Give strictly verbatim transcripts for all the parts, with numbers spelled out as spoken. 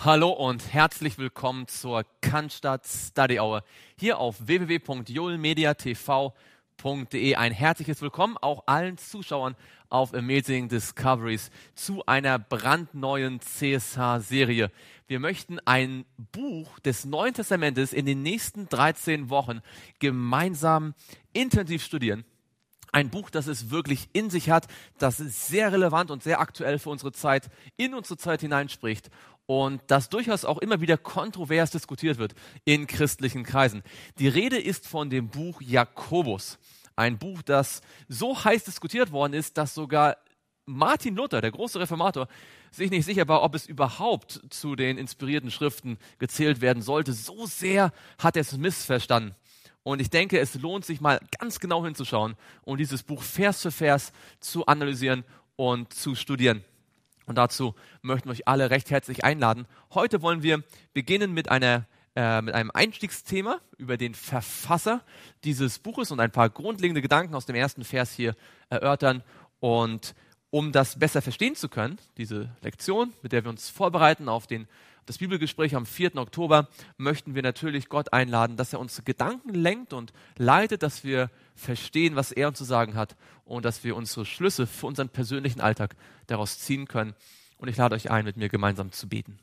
Hallo und herzlich willkommen zur Cannstatt Study Hour hier auf w w w punkt joelmedia t v punkt d e. Ein herzliches Willkommen auch allen Zuschauern auf Amazing Discoveries zu einer brandneuen C S H-Serie. Wir möchten ein Buch des Neuen Testamentes in den nächsten dreizehn Wochen gemeinsam intensiv studieren. Ein Buch, das es wirklich in sich hat, das sehr relevant und sehr aktuell für unsere Zeit, in unsere Zeit hineinspricht und das durchaus auch immer wieder kontrovers diskutiert wird in christlichen Kreisen. Die Rede ist von dem Buch Jakobus. Ein Buch, das so heiß diskutiert worden ist, dass sogar Martin Luther, der große Reformator, sich nicht sicher war, ob es überhaupt zu den inspirierten Schriften gezählt werden sollte. So sehr hat er es missverstanden. Und ich denke, es lohnt sich mal ganz genau hinzuschauen und dieses Buch Vers für Vers zu analysieren und zu studieren. Und dazu möchten wir euch alle recht herzlich einladen. Heute wollen wir beginnen mit, einer, äh, mit einem Einstiegsthema über den Verfasser dieses Buches und ein paar grundlegende Gedanken aus dem ersten Vers hier erörtern. Und um das besser verstehen zu können, diese Lektion, mit der wir uns vorbereiten auf den Das Bibelgespräch am vierten Oktober, möchten wir natürlich Gott einladen, dass er unsere Gedanken lenkt und leitet, dass wir verstehen, was er uns zu sagen hat und dass wir unsere Schlüsse für unseren persönlichen Alltag daraus ziehen können. Und ich lade euch ein, mit mir gemeinsam zu beten.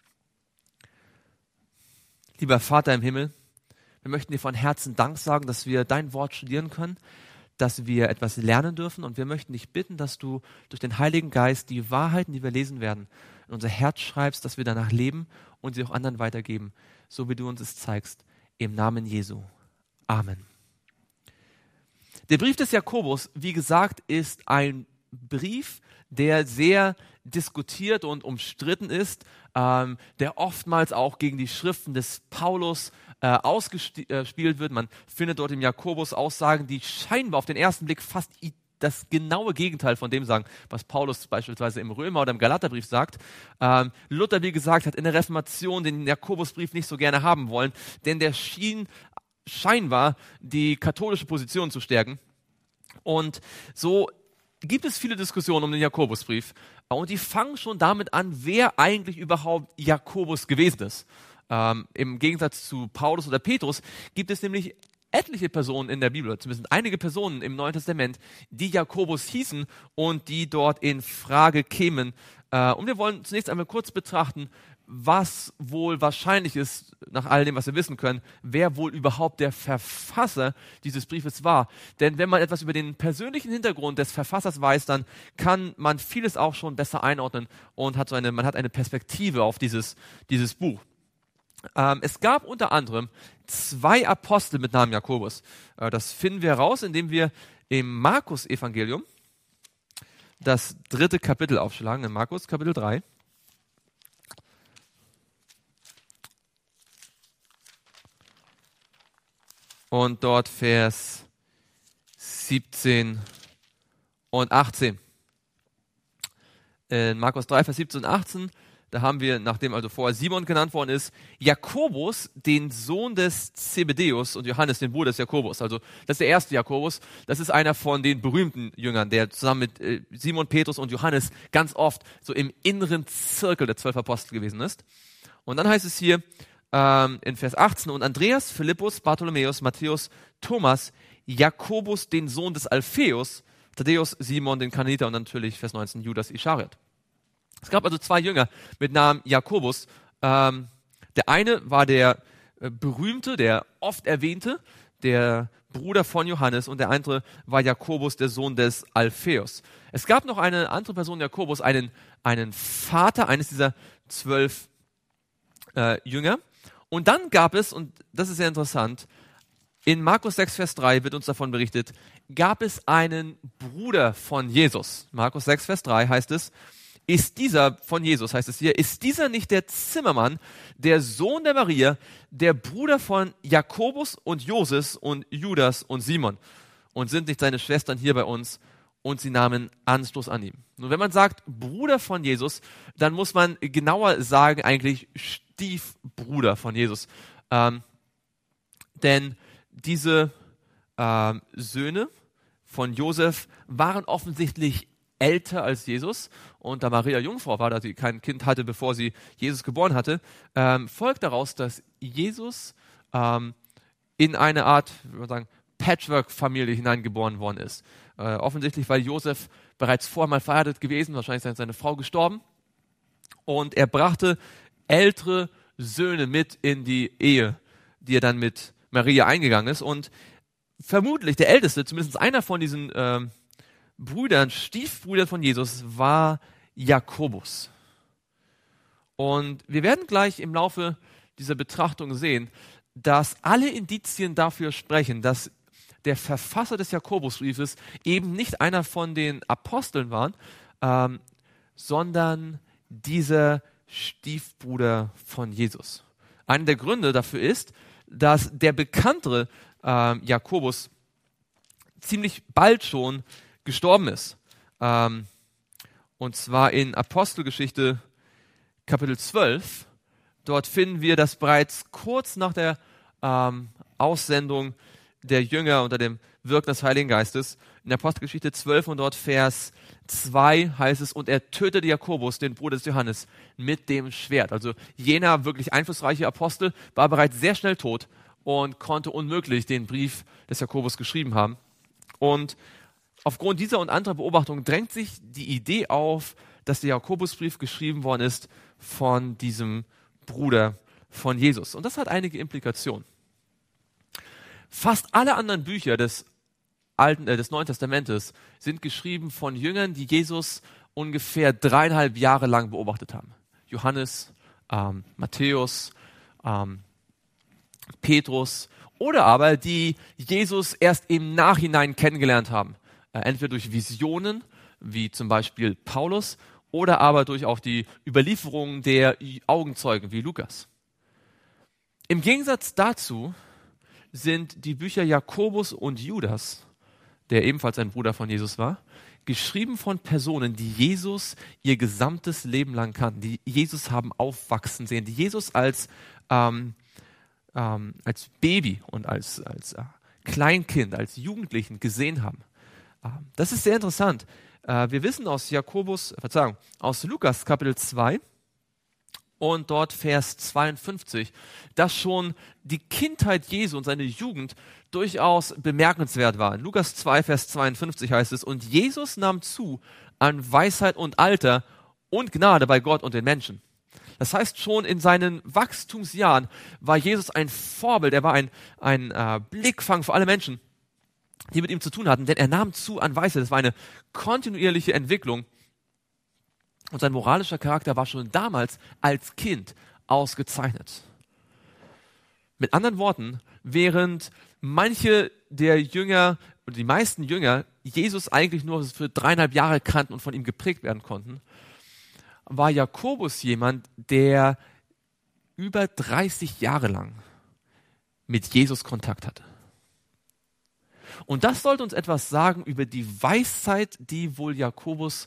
Lieber Vater im Himmel, wir möchten dir von Herzen Dank sagen, dass wir dein Wort studieren können, dass wir etwas lernen dürfen und wir möchten dich bitten, dass du durch den Heiligen Geist die Wahrheiten, die wir lesen werden, in unser Herz schreibst, dass wir danach leben und sie auch anderen weitergeben, so wie du uns es zeigst. Im Namen Jesu. Amen. Der Brief des Jakobus, wie gesagt, ist ein Brief, der sehr diskutiert und umstritten ist, ähm, der oftmals auch gegen die Schriften des Paulus äh, ausgespielt wird. Man findet dort im Jakobus Aussagen, die scheinbar auf den ersten Blick fast das genaue Gegenteil von dem sagen, was Paulus beispielsweise im Römer- oder im Galaterbrief sagt. Ähm, Luther, wie gesagt, hat in der Reformation den Jakobusbrief nicht so gerne haben wollen, denn der schien scheinbar die katholische Position zu stärken. Und so gibt es viele Diskussionen um den Jakobusbrief und die fangen schon damit an, wer eigentlich überhaupt Jakobus gewesen ist. Ähm, Im Gegensatz zu Paulus oder Petrus gibt es nämlich etliche Personen in der Bibel, zumindest einige Personen im Neuen Testament, die Jakobus hießen und die dort in Frage kämen. Äh, und wir wollen zunächst einmal kurz betrachten, was wohl wahrscheinlich ist, nach all dem, was wir wissen können, wer wohl überhaupt der Verfasser dieses Briefes war. Denn wenn man etwas über den persönlichen Hintergrund des Verfassers weiß, dann kann man vieles auch schon besser einordnen und hat so eine, man hat eine Perspektive auf dieses, dieses Buch. Ähm, es gab unter anderem zwei Apostel mit Namen Jakobus. Äh, das finden wir heraus, indem wir im Markus-Evangelium das dritte Kapitel aufschlagen, in Markus Kapitel drei. Und dort Vers siebzehn und achtzehn. In Markus drei, Vers siebzehn und achtzehn, da haben wir, nachdem also vorher Simon genannt worden ist, Jakobus, den Sohn des Zebedeus, und Johannes, den Bruder des Jakobus. Also das ist der erste Jakobus. Das ist einer von den berühmten Jüngern, der zusammen mit äh, Simon, Petrus und Johannes ganz oft so im inneren Zirkel der zwölf Apostel gewesen ist. Und dann heißt es hier ähm, in Vers achtzehn, und Andreas, Philippus, Bartholomäus, Matthäus, Thomas, Jakobus, den Sohn des Alpheus, Thaddäus, Simon, den Kananiter und natürlich Vers neunzehn, Judas Ischariot. Es gab also zwei Jünger mit Namen Jakobus. Ähm, der eine war der äh, berühmte, der oft erwähnte, der Bruder von Johannes, und der andere war Jakobus, der Sohn des Alpheus. Es gab noch eine andere Person, Jakobus, einen, einen Vater eines dieser zwölf äh, Jünger. Und dann gab es, und das ist sehr interessant, in Markus sechs, Vers drei wird uns davon berichtet, gab es einen Bruder von Jesus. Markus sechs, Vers drei heißt es, ist dieser, von Jesus heißt es hier, ist dieser nicht der Zimmermann, der Sohn der Maria, der Bruder von Jakobus und Joses und Judas und Simon? Und sind nicht seine Schwestern hier bei uns? Und sie nahmen Anstoß an ihm. Nun, wenn man sagt Bruder von Jesus, dann muss man genauer sagen eigentlich Stiefbruder von Jesus. Ähm, denn diese ähm, Söhne von Josef waren offensichtlich älter als Jesus. Und da Maria Jungfrau war, da sie kein Kind hatte, bevor sie Jesus geboren hatte, ähm, folgt daraus, dass Jesus ähm, in eine Art, wie man sagen, Patchwork-Familie hineingeboren worden ist. Äh, offensichtlich war Josef bereits vorher mal verheiratet gewesen, wahrscheinlich ist seine Frau gestorben. Und er brachte ältere Söhne mit in die Ehe, die er dann mit Maria eingegangen ist. Und vermutlich der älteste, zumindest einer von diesen ähm, Brüdern, Stiefbrüdern von Jesus, war Jakobus. Und wir werden gleich im Laufe dieser Betrachtung sehen, dass alle Indizien dafür sprechen, dass der Verfasser des Jakobusbriefes eben nicht einer von den Aposteln war, ähm, sondern dieser Stiefbruder von Jesus. Einer der Gründe dafür ist, dass der bekanntere äh, Jakobus ziemlich bald schon gestorben ist. Ähm, und zwar in Apostelgeschichte Kapitel zwölf. Dort finden wir, dass bereits kurz nach der ähm, Aussendung der Jünger unter dem Wirken des Heiligen Geistes, in Apostelgeschichte zwölf und dort Vers zwei heißt es, und er tötete Jakobus, den Bruder des Johannes, mit dem Schwert. Also jener wirklich einflussreiche Apostel war bereits sehr schnell tot und konnte unmöglich den Brief des Jakobus geschrieben haben. Und aufgrund dieser und anderer Beobachtungen drängt sich die Idee auf, dass der Jakobusbrief geschrieben worden ist von diesem Bruder von Jesus. Und das hat einige Implikationen. Fast alle anderen Bücher des Alten, äh, des Neuen Testamentes sind geschrieben von Jüngern, die Jesus ungefähr dreieinhalb Jahre lang beobachtet haben. Johannes, ähm, Matthäus, ähm, Petrus oder aber die Jesus erst im Nachhinein kennengelernt haben. Äh, entweder durch Visionen, wie zum Beispiel Paulus, oder aber durch auch die Überlieferungen der Augenzeugen, wie Lukas. Im Gegensatz dazu sind die Bücher Jakobus und Judas, der ebenfalls ein Bruder von Jesus war, geschrieben von Personen, die Jesus ihr gesamtes Leben lang kannten, die Jesus haben aufwachsen sehen, die Jesus als, ähm, ähm, als Baby und als, als äh, Kleinkind, als Jugendlichen gesehen haben. Äh, das ist sehr interessant. Äh, wir wissen aus Jakobus, äh, Verzeihung, aus Lukas Kapitel zwei, und dort Vers zweiundfünfzig, dass schon die Kindheit Jesu und seine Jugend durchaus bemerkenswert war. In Lukas zwei, Vers zweiundfünfzig heißt es, und Jesus nahm zu an Weisheit und Alter und Gnade bei Gott und den Menschen. Das heißt, schon in seinen Wachstumsjahren war Jesus ein Vorbild, er war ein, ein äh, Blickfang für alle Menschen, die mit ihm zu tun hatten, denn er nahm zu an Weisheit. Das war eine kontinuierliche Entwicklung. Und sein moralischer Charakter war schon damals als Kind ausgezeichnet. Mit anderen Worten, während manche der Jünger, und die meisten Jünger, Jesus eigentlich nur für dreieinhalb Jahre kannten und von ihm geprägt werden konnten, war Jakobus jemand, der über dreißig Jahre lang mit Jesus Kontakt hatte. Und das sollte uns etwas sagen über die Weisheit, die wohl Jakobus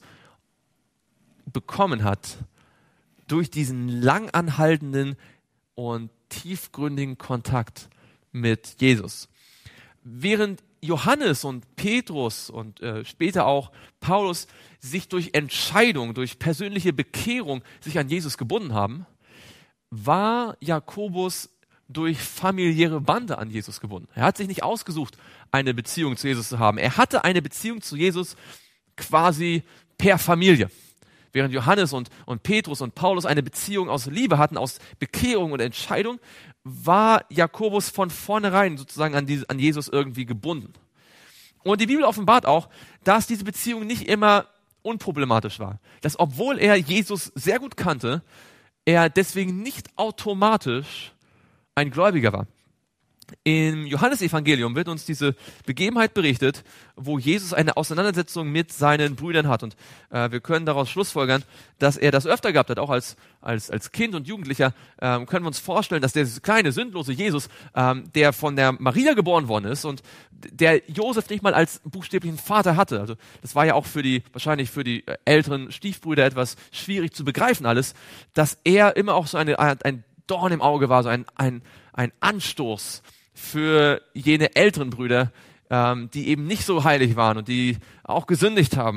bekommen hat durch diesen langanhaltenden und tiefgründigen Kontakt mit Jesus. Während Johannes und Petrus und äh, später auch Paulus sich durch Entscheidung, durch persönliche Bekehrung sich an Jesus gebunden haben, war Jakobus durch familiäre Bande an Jesus gebunden. Er hat sich nicht ausgesucht, eine Beziehung zu Jesus zu haben. Er hatte eine Beziehung zu Jesus quasi per Familie. Während Johannes und, und Petrus und Paulus eine Beziehung aus Liebe hatten, aus Bekehrung und Entscheidung, war Jakobus von vornherein sozusagen an, die, an Jesus irgendwie gebunden. Und die Bibel offenbart auch, dass diese Beziehung nicht immer unproblematisch war. Dass obwohl er Jesus sehr gut kannte, er deswegen nicht automatisch ein Gläubiger war. Im Johannesevangelium wird uns diese Begebenheit berichtet, wo Jesus eine Auseinandersetzung mit seinen Brüdern hat. Und äh, wir können daraus schlussfolgern, dass er das öfter gehabt hat, auch als, als, als Kind und Jugendlicher. Ähm, können wir uns vorstellen, dass der kleine, sündlose Jesus, ähm, der von der Maria geboren worden ist und der Josef nicht mal als buchstäblichen Vater hatte. Also das war ja auch für die, wahrscheinlich für die älteren Stiefbrüder etwas schwierig zu begreifen alles, dass er immer auch so eine, ein Dorn im Auge war, so ein, ein, ein Anstoß für jene älteren Brüder, ähm, die eben nicht so heilig waren und die auch gesündigt haben.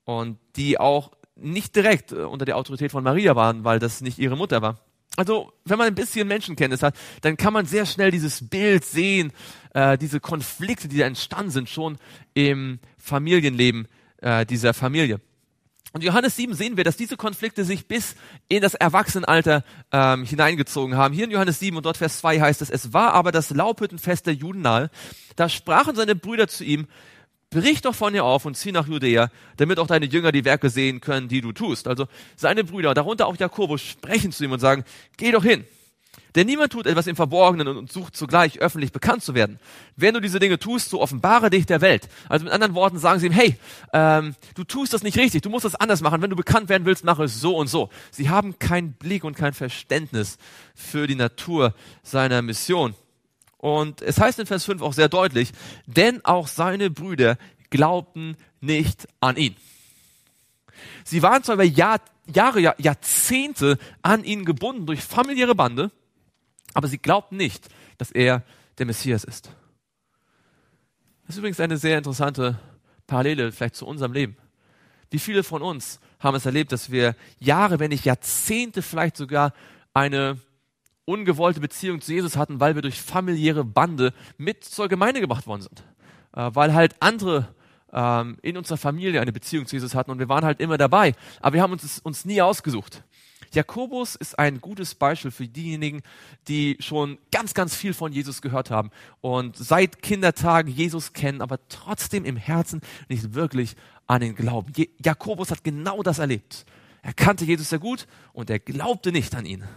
und die auch nicht direkt unter der Autorität von Maria waren, weil das nicht ihre Mutter war. Also, wenn man ein bisschen Menschenkenntnis hat, dann kann man sehr schnell dieses Bild sehen, äh, diese Konflikte, die da entstanden sind, schon im Familienleben äh, dieser Familie. Und in Johannes sieben sehen wir, dass diese Konflikte sich bis in das Erwachsenenalter ähm, hineingezogen haben. Hier in Johannes sieben und dort Vers zwei heißt es, es war aber das Laubhüttenfest der Juden nahe. Da sprachen seine Brüder zu ihm, brich doch von hier auf und zieh nach Judäa, damit auch deine Jünger die Werke sehen können, die du tust. Also seine Brüder, darunter auch Jakobus, sprechen zu ihm und sagen, geh doch hin. Denn niemand tut etwas im Verborgenen und sucht zugleich öffentlich bekannt zu werden. Wenn du diese Dinge tust, so offenbare dich der Welt. Also mit anderen Worten sagen sie ihm, hey, ähm, du tust das nicht richtig, du musst das anders machen. Wenn du bekannt werden willst, mache es so und so. Sie haben keinen Blick und kein Verständnis für die Natur seiner Mission. Und es heißt in Vers fünf auch sehr deutlich, denn auch seine Brüder glaubten nicht an ihn. Sie waren zwar über Jahr, Jahre, Jahr, Jahrzehnte an ihn gebunden durch familiäre Bande, aber sie glaubten nicht, dass er der Messias ist. Das ist übrigens eine sehr interessante Parallele vielleicht zu unserem Leben. Wie viele von uns haben es erlebt, dass wir Jahre, wenn nicht Jahrzehnte vielleicht sogar eine ungewollte Beziehung zu Jesus hatten, weil wir durch familiäre Bande mit zur Gemeinde gebracht worden sind. Äh, weil halt andere ähm, in unserer Familie eine Beziehung zu Jesus hatten und wir waren halt immer dabei. Aber wir haben uns uns nie ausgesucht. Jakobus ist ein gutes Beispiel für diejenigen, die schon ganz, ganz viel von Jesus gehört haben und seit Kindertagen Jesus kennen, aber trotzdem im Herzen nicht wirklich an ihn glauben. Je- Jakobus hat genau das erlebt. Er kannte Jesus sehr gut und er glaubte nicht an ihn.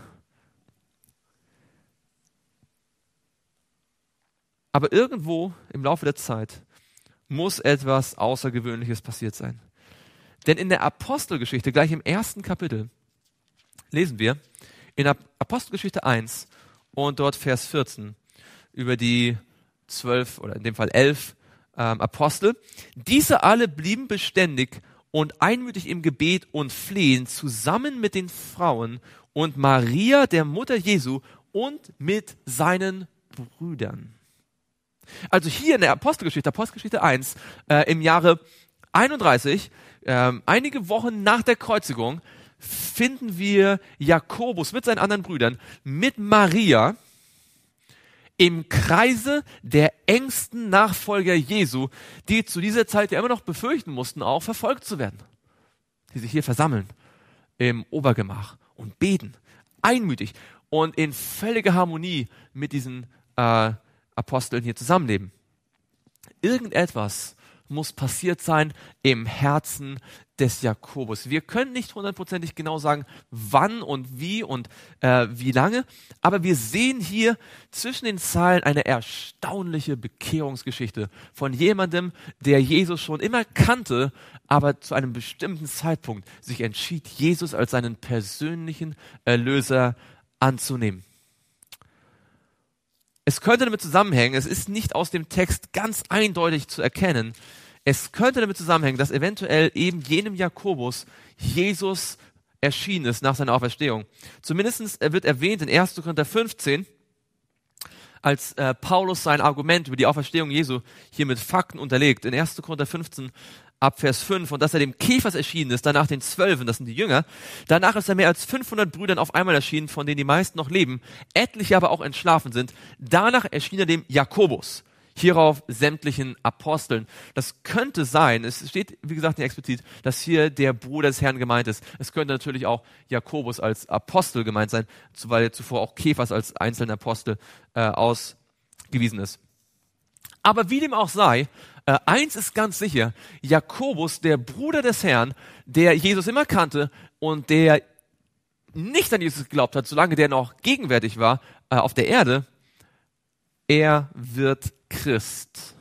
Aber irgendwo im Laufe der Zeit muss etwas Außergewöhnliches passiert sein. Denn in der Apostelgeschichte, gleich im ersten Kapitel, lesen wir in Apostelgeschichte eins und dort Vers vierzehn über die zwölf oder in dem Fall elf ähm, Apostel. Diese alle blieben beständig und einmütig im Gebet und Flehen zusammen mit den Frauen und Maria, der Mutter Jesu, und mit seinen Brüdern. Also hier in der Apostelgeschichte, Apostelgeschichte eins, äh, im Jahre einunddreißig, äh, einige Wochen nach der Kreuzigung, finden wir Jakobus mit seinen anderen Brüdern, mit Maria, im Kreise der engsten Nachfolger Jesu, die zu dieser Zeit ja immer noch befürchten mussten, auch verfolgt zu werden. Die sich hier versammeln im Obergemach und beten, einmütig und in völliger Harmonie mit diesen äh, Aposteln hier zusammenleben. Irgendetwas muss passiert sein im Herzen des Jakobus. Wir können nicht hundertprozentig genau sagen, wann und wie und äh, wie lange, aber wir sehen hier zwischen den Zeilen eine erstaunliche Bekehrungsgeschichte von jemandem, der Jesus schon immer kannte, aber zu einem bestimmten Zeitpunkt sich entschied, Jesus als seinen persönlichen Erlöser anzunehmen. Es könnte damit zusammenhängen, es ist nicht aus dem Text ganz eindeutig zu erkennen, es könnte damit zusammenhängen, dass eventuell eben jenem Jakobus Jesus erschienen ist nach seiner Auferstehung. Zumindest wird erwähnt in erster Korinther fünfzehn, als äh, Paulus sein Argument über die Auferstehung Jesu hier mit Fakten unterlegt. In erster Korinther fünfzehn ab Vers fünf, und dass er dem Kephas erschienen ist, danach den Zwölfen, das sind die Jünger. Danach ist er mehr als fünfhundert Brüdern auf einmal erschienen, von denen die meisten noch leben, etliche aber auch entschlafen sind. Danach erschien er dem Jakobus, hierauf sämtlichen Aposteln. Das könnte sein, es steht, wie gesagt, nicht explizit, dass hier der Bruder des Herrn gemeint ist. Es könnte natürlich auch Jakobus als Apostel gemeint sein, weil zuvor auch Kephas als einzelner Apostel äh, ausgewiesen ist. Aber wie dem auch sei, äh, eins ist ganz sicher, Jakobus, der Bruder des Herrn, der Jesus immer kannte und der nicht an Jesus geglaubt hat, solange der noch gegenwärtig war äh, auf der Erde, er wird Christ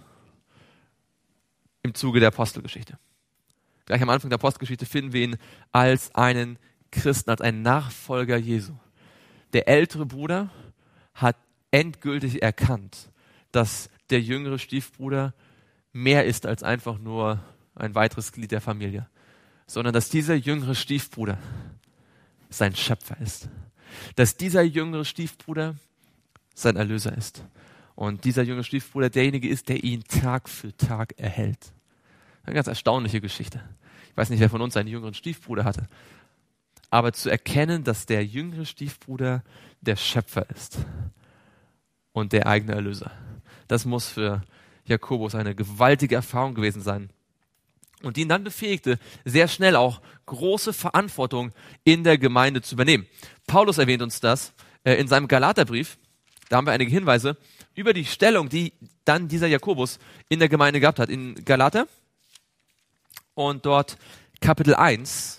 im Zuge der Apostelgeschichte. Gleich am Anfang der Apostelgeschichte finden wir ihn als einen Christen, als einen Nachfolger Jesu. Der ältere Bruder hat endgültig erkannt, dass der jüngere Stiefbruder mehr ist als einfach nur ein weiteres Glied der Familie, sondern dass dieser jüngere Stiefbruder sein Schöpfer ist. Dass dieser jüngere Stiefbruder sein Erlöser ist. Und dieser jüngere Stiefbruder derjenige ist, der ihn Tag für Tag erhält. Eine ganz erstaunliche Geschichte. Ich weiß nicht, wer von uns einen jüngeren Stiefbruder hatte. Aber zu erkennen, dass der jüngere Stiefbruder der Schöpfer ist und der eigene Erlöser. Das muss für Jakobus eine gewaltige Erfahrung gewesen sein. Und die ihn dann befähigte, sehr schnell auch große Verantwortung in der Gemeinde zu übernehmen. Paulus erwähnt uns das äh, in seinem Galaterbrief. Da haben wir einige Hinweise über die Stellung, die dann dieser Jakobus in der Gemeinde gehabt hat. In Galater und dort Kapitel eins.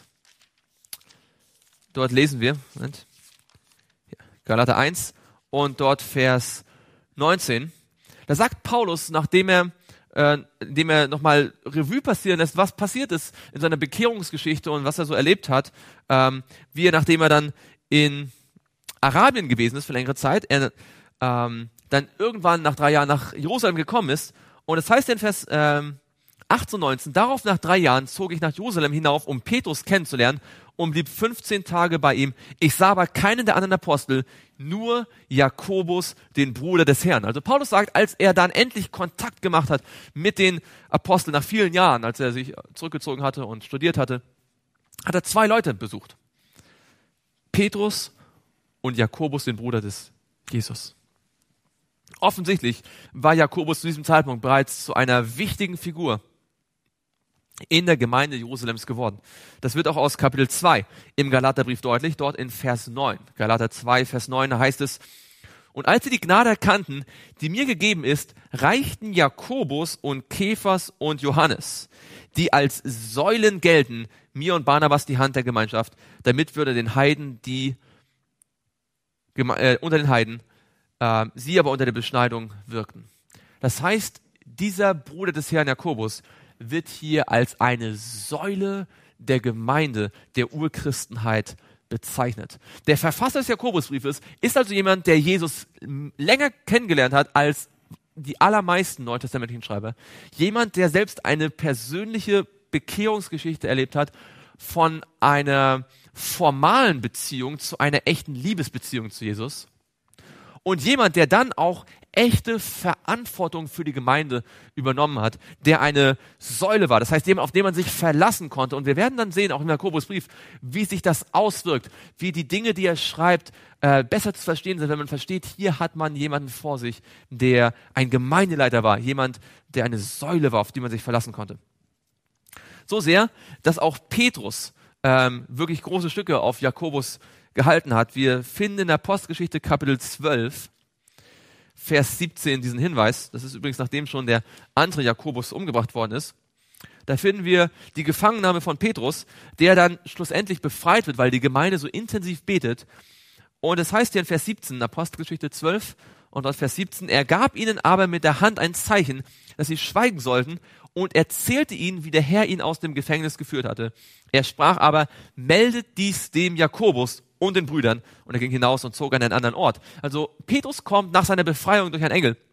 Dort lesen wir, Moment, Galater eins und dort Vers neunzehn. Da sagt Paulus, nachdem er äh, indem er nochmal Revue passieren lässt, was passiert ist in seiner Bekehrungsgeschichte und was er so erlebt hat, ähm, wie er, nachdem er dann in Arabien gewesen ist für längere Zeit, er ähm, dann irgendwann nach drei Jahren nach Jerusalem gekommen ist. Und es heißt in Vers ähm, achtzehn, neunzehn, darauf nach drei Jahren zog ich nach Jerusalem hinauf, um Petrus kennenzulernen, und blieb fünfzehn Tage bei ihm. Ich sah aber keinen der anderen Apostel, nur Jakobus, den Bruder des Herrn. Also Paulus sagt, als er dann endlich Kontakt gemacht hat mit den Aposteln nach vielen Jahren, als er sich zurückgezogen hatte und studiert hatte, hat er zwei Leute besucht. Petrus und Jakobus, den Bruder des Jesus. Offensichtlich war Jakobus zu diesem Zeitpunkt bereits zu einer wichtigen Figur in der Gemeinde Jerusalems geworden. Das wird auch aus Kapitel zwei im Galaterbrief deutlich, dort in Vers neun. Galater zwei, Vers neun heißt es: Und als sie die Gnade erkannten, die mir gegeben ist, reichten Jakobus und Kephas und Johannes, die als Säulen gelten, mir und Barnabas die Hand der Gemeinschaft, damit würde den Heiden, die äh, unter den Heiden, äh, sie aber unter der Beschneidung wirkten. Das heißt, dieser Bruder des Herrn Jakobus wird hier als eine Säule der Gemeinde, der Urchristenheit bezeichnet. Der Verfasser des Jakobusbriefes ist also jemand, der Jesus länger kennengelernt hat als die allermeisten neutestamentlichen Schreiber. Jemand, der selbst eine persönliche Bekehrungsgeschichte erlebt hat, von einer formalen Beziehung zu einer echten Liebesbeziehung zu Jesus. Und jemand, der dann auch echte Verantwortung für die Gemeinde übernommen hat, der eine Säule war. Das heißt, jemand, auf den man sich verlassen konnte. Und wir werden dann sehen, auch im Jakobusbrief, wie sich das auswirkt, wie die Dinge, die er schreibt, äh, besser zu verstehen sind, wenn man versteht, hier hat man jemanden vor sich, der ein Gemeindeleiter war, jemand, der eine Säule war, auf die man sich verlassen konnte. So sehr, dass auch Petrus ähm, wirklich große Stücke auf Jakobus gehalten hat. Wir finden in der Apostelgeschichte Kapitel zwölf, Vers siebzehn diesen Hinweis. Das ist übrigens, nachdem schon der andere Jakobus umgebracht worden ist. Da finden wir die Gefangennahme von Petrus, der dann schlussendlich befreit wird, weil die Gemeinde so intensiv betet. Und es heißt hier in Vers siebzehn, Apostelgeschichte zwölf und dort Vers siebzehn, er gab ihnen aber mit der Hand ein Zeichen, dass sie schweigen sollten, und erzählte ihnen, wie der Herr ihn aus dem Gefängnis geführt hatte. Er sprach aber, meldet dies dem Jakobus und den Brüdern. Und er ging hinaus und zog an einen anderen Ort. Also Petrus kommt nach seiner Befreiung durch einen Engel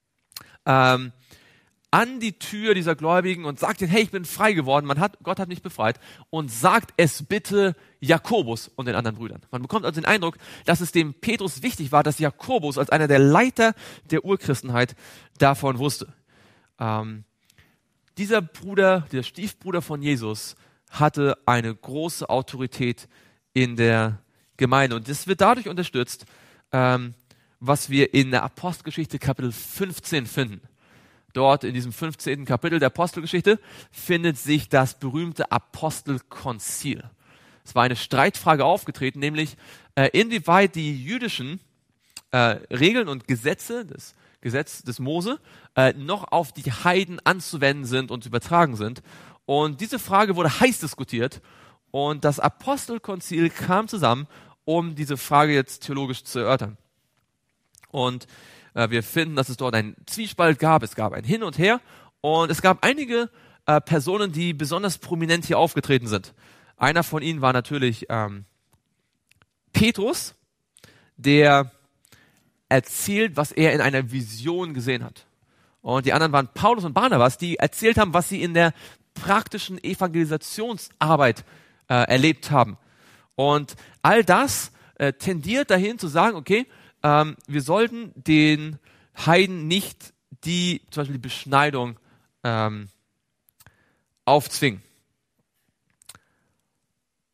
ähm, an die Tür dieser Gläubigen und sagt ihnen, hey, ich bin frei geworden, man hat, Gott hat mich befreit, und sagt es bitte Jakobus und den anderen Brüdern. Man bekommt also den Eindruck, dass es dem Petrus wichtig war, dass Jakobus als einer der Leiter der Urchristenheit davon wusste. Ähm, Dieser Bruder, der Stiefbruder von Jesus, hatte eine große Autorität in der Gemeinde. Und das wird dadurch unterstützt, ähm, was wir in der Apostelgeschichte Kapitel fünfzehn finden. Dort in diesem fünfzehnten Kapitel der Apostelgeschichte findet sich das berühmte Apostelkonzil. Es war eine Streitfrage aufgetreten, nämlich äh, inwieweit die jüdischen äh, Regeln und Gesetze des Gesetz des Mose äh, noch auf die Heiden anzuwenden sind und zu übertragen sind. Und diese Frage wurde heiß diskutiert, und das Apostelkonzil kam zusammen, um diese Frage jetzt theologisch zu erörtern. Und äh, wir finden, dass es dort einen Zwiespalt gab, es gab ein Hin und Her, und es gab einige äh, Personen, die besonders prominent hier aufgetreten sind. Einer von ihnen war natürlich ähm, Petrus, der erzählt, was er in einer Vision gesehen hat. Und die anderen waren Paulus und Barnabas, die erzählt haben, was sie in der praktischen Evangelisationsarbeit äh, erlebt haben. Und all das äh, tendiert dahin zu sagen, okay, ähm, wir sollten den Heiden nicht die, zum Beispiel die Beschneidung ähm, aufzwingen.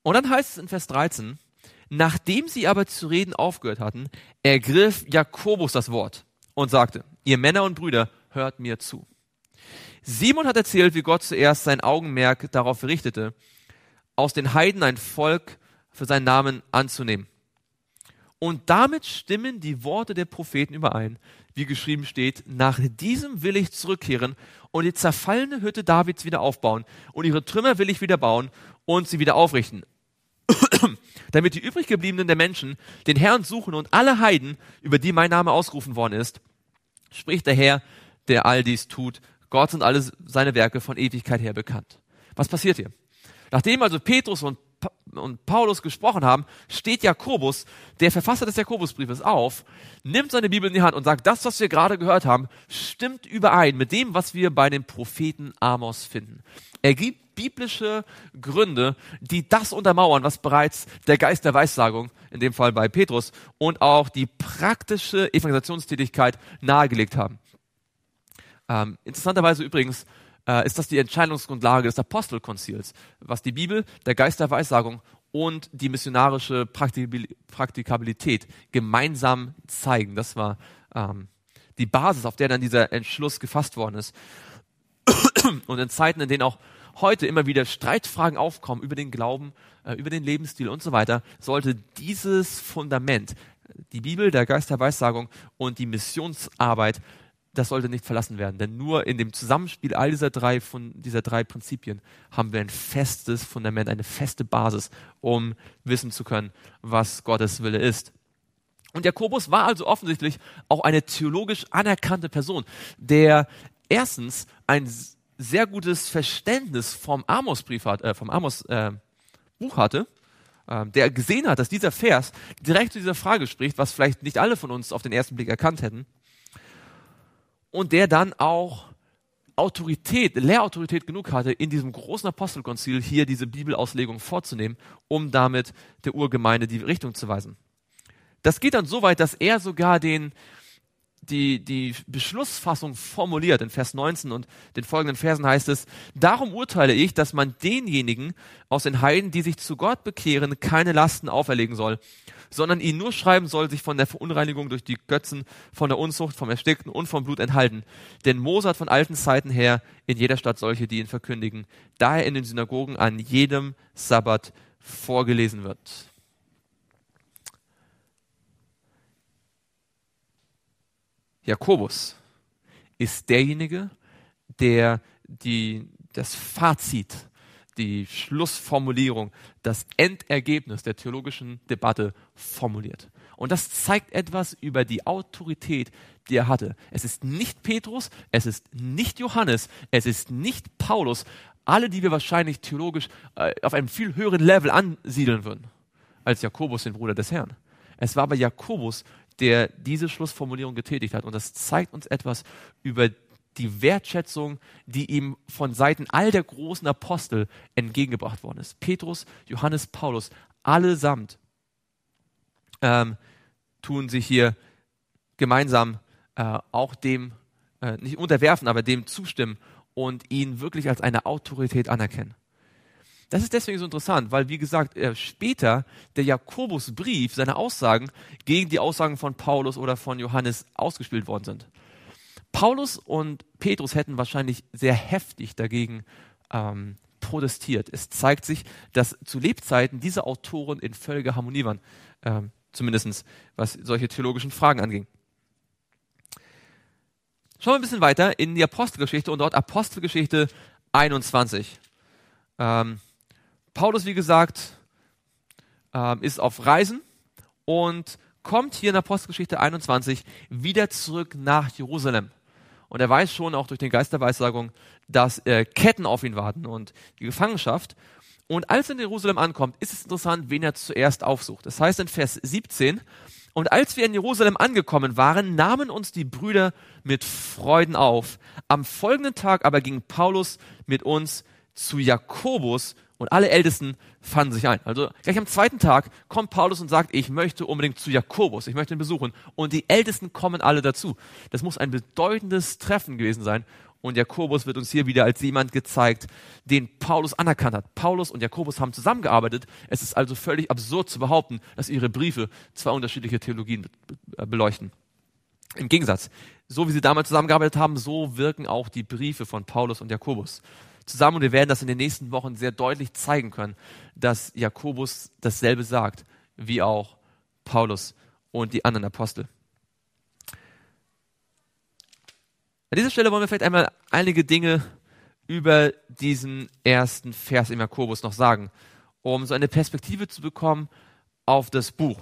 Und dann heißt es in Vers dreizehn, nachdem sie aber zu reden aufgehört hatten, ergriff Jakobus das Wort und sagte, ihr Männer und Brüder, hört mir zu. Simon hat erzählt, wie Gott zuerst sein Augenmerk darauf richtete, aus den Heiden ein Volk für seinen Namen anzunehmen. Und damit stimmen die Worte der Propheten überein, wie geschrieben steht, nach diesem will ich zurückkehren und die zerfallene Hütte Davids wieder aufbauen und ihre Trümmer will ich wieder bauen und sie wieder aufrichten. Damit die übrig gebliebenen der Menschen den Herrn suchen und alle Heiden, über die mein Name ausgerufen worden ist, spricht der Herr, der all dies tut. Gott sind alle seine Werke von Ewigkeit her bekannt. Was passiert hier? Nachdem also Petrus und, pa- und Paulus gesprochen haben, steht Jakobus, der Verfasser des Jakobusbriefes, auf, nimmt seine Bibel in die Hand und sagt, das, was wir gerade gehört haben, stimmt überein mit dem, was wir bei dem Propheten Amos finden. Er gibt biblische Gründe, die das untermauern, was bereits der Geist der Weissagung, in dem Fall bei Petrus, und auch die praktische Evangelisationstätigkeit nahegelegt haben. Ähm, interessanterweise übrigens äh, ist das die Entscheidungsgrundlage des Apostelkonzils, was die Bibel, der Geist der Weissagung und die missionarische Praktibil- Praktikabilität gemeinsam zeigen. Das war ähm, die Basis, auf der dann dieser Entschluss gefasst worden ist. Und in Zeiten, in denen auch heute immer wieder Streitfragen aufkommen über den Glauben, äh, über den Lebensstil und so weiter, sollte dieses Fundament, die Bibel, der Geist der Weissagung und die Missionsarbeit, das sollte nicht verlassen werden. Denn nur in dem Zusammenspiel all dieser drei, von dieser drei Prinzipien haben wir ein festes Fundament, eine feste Basis, um wissen zu können, was Gottes Wille ist. Und Jakobus war also offensichtlich auch eine theologisch anerkannte Person, der erstens ein sehr gutes Verständnis vom Amos-Brief hat, äh, vom Amos-Buch äh, hatte, äh, der gesehen hat, dass dieser Vers direkt zu dieser Frage spricht, was vielleicht nicht alle von uns auf den ersten Blick erkannt hätten. Und der dann auch Autorität, Lehrautorität genug hatte, in diesem großen Apostelkonzil hier diese Bibelauslegung vorzunehmen, um damit der Urgemeinde die Richtung zu weisen. Das geht dann so weit, dass er sogar den, die, die Beschlussfassung formuliert. In Vers neunzehn und den folgenden Versen heißt es, darum urteile ich, dass man denjenigen aus den Heiden, die sich zu Gott bekehren, keine Lasten auferlegen soll, sondern ihnen nur schreiben soll, sich von der Verunreinigung durch die Götzen, von der Unzucht, vom Erstickten und vom Blut enthalten. Denn Mose hat von alten Zeiten her in jeder Stadt solche, die ihn verkündigen, daher in den Synagogen an jedem Sabbat vorgelesen wird. Jakobus ist derjenige, der die, das Fazit, die Schlussformulierung, das Endergebnis der theologischen Debatte formuliert. Und das zeigt etwas über die Autorität, die er hatte. Es ist nicht Petrus, es ist nicht Johannes, es ist nicht Paulus, alle, die wir wahrscheinlich theologisch äh, auf einem viel höheren Level ansiedeln würden, als Jakobus, den Bruder des Herrn. Es war aber Jakobus, der diese Schlussformulierung getätigt hat. Und das zeigt uns etwas über die Wertschätzung, die ihm von Seiten all der großen Apostel entgegengebracht worden ist. Petrus, Johannes, Paulus, allesamt ähm, tun sich hier gemeinsam äh, auch dem, äh, nicht unterwerfen, aber dem zustimmen und ihn wirklich als eine Autorität anerkennen. Das ist deswegen so interessant, weil, wie gesagt, äh, später der Jakobusbrief, seine Aussagen gegen die Aussagen von Paulus oder von Johannes ausgespielt worden sind. Paulus und Petrus hätten wahrscheinlich sehr heftig dagegen ähm, protestiert. Es zeigt sich, dass zu Lebzeiten diese Autoren in völliger Harmonie waren, ähm, zumindest was solche theologischen Fragen anging. Schauen wir ein bisschen weiter in die Apostelgeschichte und dort Apostelgeschichte einundzwanzig. Ähm, Paulus, wie gesagt, ähm, ist auf Reisen und kommt hier in Apostelgeschichte einundzwanzig wieder zurück nach Jerusalem. Und er weiß schon, auch durch den Geist der Weissagung, dass äh, Ketten auf ihn warten und die Gefangenschaft. Und als er in Jerusalem ankommt, ist es interessant, wen er zuerst aufsucht. Das heißt in Vers siebzehn, und als wir in Jerusalem angekommen waren, nahmen uns die Brüder mit Freuden auf. Am folgenden Tag aber ging Paulus mit uns zu Jakobus Und alle Ältesten fanden sich ein. Also gleich am zweiten Tag kommt Paulus und sagt, ich möchte unbedingt zu Jakobus, ich möchte ihn besuchen. Und die Ältesten kommen alle dazu. Das muss ein bedeutendes Treffen gewesen sein. Und Jakobus wird uns hier wieder als jemand gezeigt, den Paulus anerkannt hat. Paulus und Jakobus haben zusammengearbeitet. Es ist also völlig absurd zu behaupten, dass ihre Briefe zwei unterschiedliche Theologien beleuchten. Im Gegensatz, so wie sie damals zusammengearbeitet haben, so wirken auch die Briefe von Paulus und Jakobus zusammen. Und wir werden das in den nächsten Wochen sehr deutlich zeigen können, dass Jakobus dasselbe sagt, wie auch Paulus und die anderen Apostel. An dieser Stelle wollen wir vielleicht einmal einige Dinge über diesen ersten Vers im Jakobus noch sagen, um so eine Perspektive zu bekommen auf das Buch.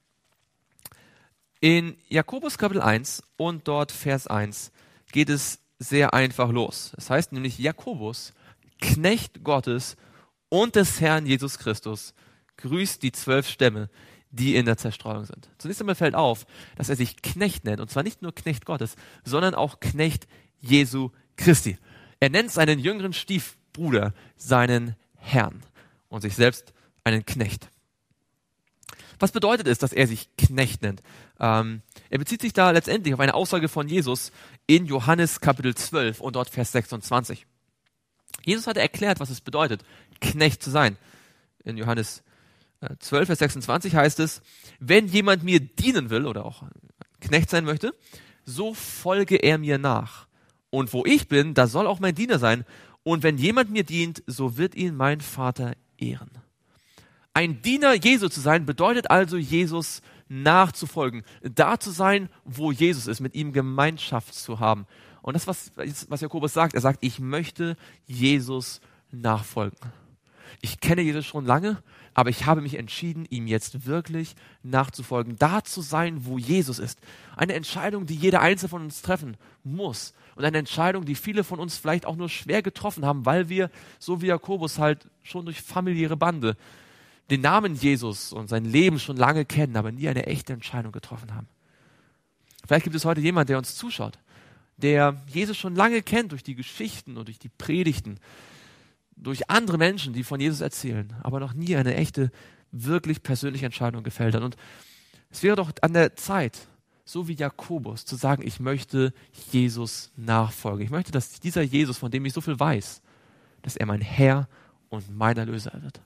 In Jakobus Kapitel eins und dort Vers eins geht es sehr einfach los. Das heißt nämlich, Jakobus, Knecht Gottes und des Herrn Jesus Christus, grüßt die zwölf Stämme, die in der Zerstreuung sind. Zunächst einmal fällt auf, dass er sich Knecht nennt, und zwar nicht nur Knecht Gottes, sondern auch Knecht Jesu Christi. Er nennt seinen jüngeren Stiefbruder seinen Herrn und sich selbst einen Knecht. Was bedeutet es, dass er sich Knecht nennt? Ähm, er bezieht sich da letztendlich auf eine Aussage von Jesus in Johannes Kapitel zwölf und dort Vers sechsundzwanzig. Jesus hatte erklärt, was es bedeutet, Knecht zu sein. In Johannes zwölf, Vers sechsundzwanzig heißt es, wenn jemand mir dienen will oder auch Knecht sein möchte, so folge er mir nach. Und wo ich bin, da soll auch mein Diener sein. Und wenn jemand mir dient, so wird ihn mein Vater ehren. Ein Diener Jesu zu sein, bedeutet also, Jesus nachzufolgen, da zu sein, wo Jesus ist, mit ihm Gemeinschaft zu haben. Und das, was, was Jakobus sagt, er sagt, ich möchte Jesus nachfolgen. Ich kenne Jesus schon lange, aber ich habe mich entschieden, ihm jetzt wirklich nachzufolgen, da zu sein, wo Jesus ist. Eine Entscheidung, die jeder Einzelne von uns treffen muss. Und eine Entscheidung, die viele von uns vielleicht auch nur schwer getroffen haben, weil wir, so wie Jakobus halt schon durch familiäre Bande, den Namen Jesus und sein Leben schon lange kennen, aber nie eine echte Entscheidung getroffen haben. Vielleicht gibt es heute jemanden, der uns zuschaut, der Jesus schon lange kennt durch die Geschichten und durch die Predigten, durch andere Menschen, die von Jesus erzählen, aber noch nie eine echte, wirklich persönliche Entscheidung gefällt hat. Und es wäre doch an der Zeit, so wie Jakobus, zu sagen, ich möchte Jesus nachfolgen. Ich möchte, dass dieser Jesus, von dem ich so viel weiß, dass er mein Herr und mein Erlöser wird.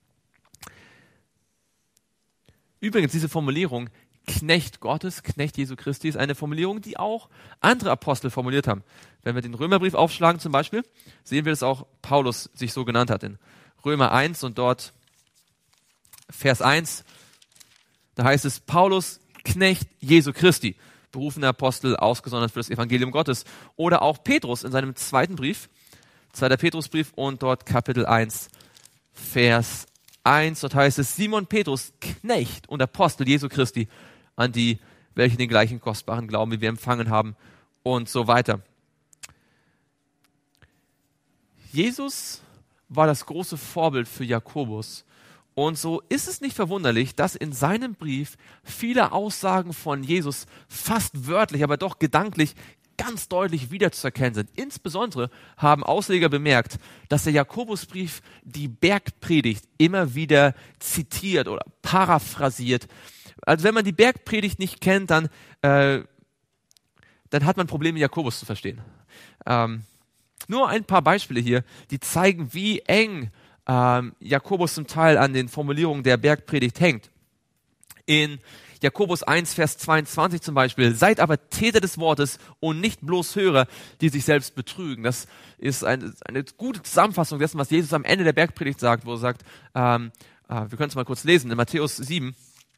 Übrigens, diese Formulierung, Knecht Gottes, Knecht Jesu Christi, ist eine Formulierung, die auch andere Apostel formuliert haben. Wenn wir den Römerbrief aufschlagen zum Beispiel, sehen wir, dass auch Paulus sich so genannt hat. In Römer eins und dort Vers eins, da heißt es, Paulus, Knecht Jesu Christi, berufener Apostel, ausgesondert für das Evangelium Gottes. Oder auch Petrus in seinem zweiten Brief, zweiter Petrusbrief und dort Kapitel eins, Vers eins, dort heißt es, Simon Petrus, Knecht und Apostel Jesu Christi, an die, welche den gleichen kostbaren Glauben wie wir empfangen haben und so weiter. Jesus war das große Vorbild für Jakobus. Und so ist es nicht verwunderlich, dass in seinem Brief viele Aussagen von Jesus fast wörtlich, aber doch gedanklich ganz deutlich wiederzuerkennen sind. Insbesondere haben Ausleger bemerkt, dass der Jakobusbrief die Bergpredigt immer wieder zitiert oder paraphrasiert. Also wenn man die Bergpredigt nicht kennt, dann, äh, dann hat man Probleme, Jakobus zu verstehen. Ähm, nur ein paar Beispiele hier, die zeigen, wie eng ähm, Jakobus zum Teil an den Formulierungen der Bergpredigt hängt. In Jakobus eins, Vers zweiundzwanzig zum Beispiel, seid aber Täter des Wortes und nicht bloß Hörer, die sich selbst betrügen. Das ist eine, eine gute Zusammenfassung dessen, was Jesus am Ende der Bergpredigt sagt, wo er sagt, ähm, äh, wir können es mal kurz lesen, in Matthäus sieben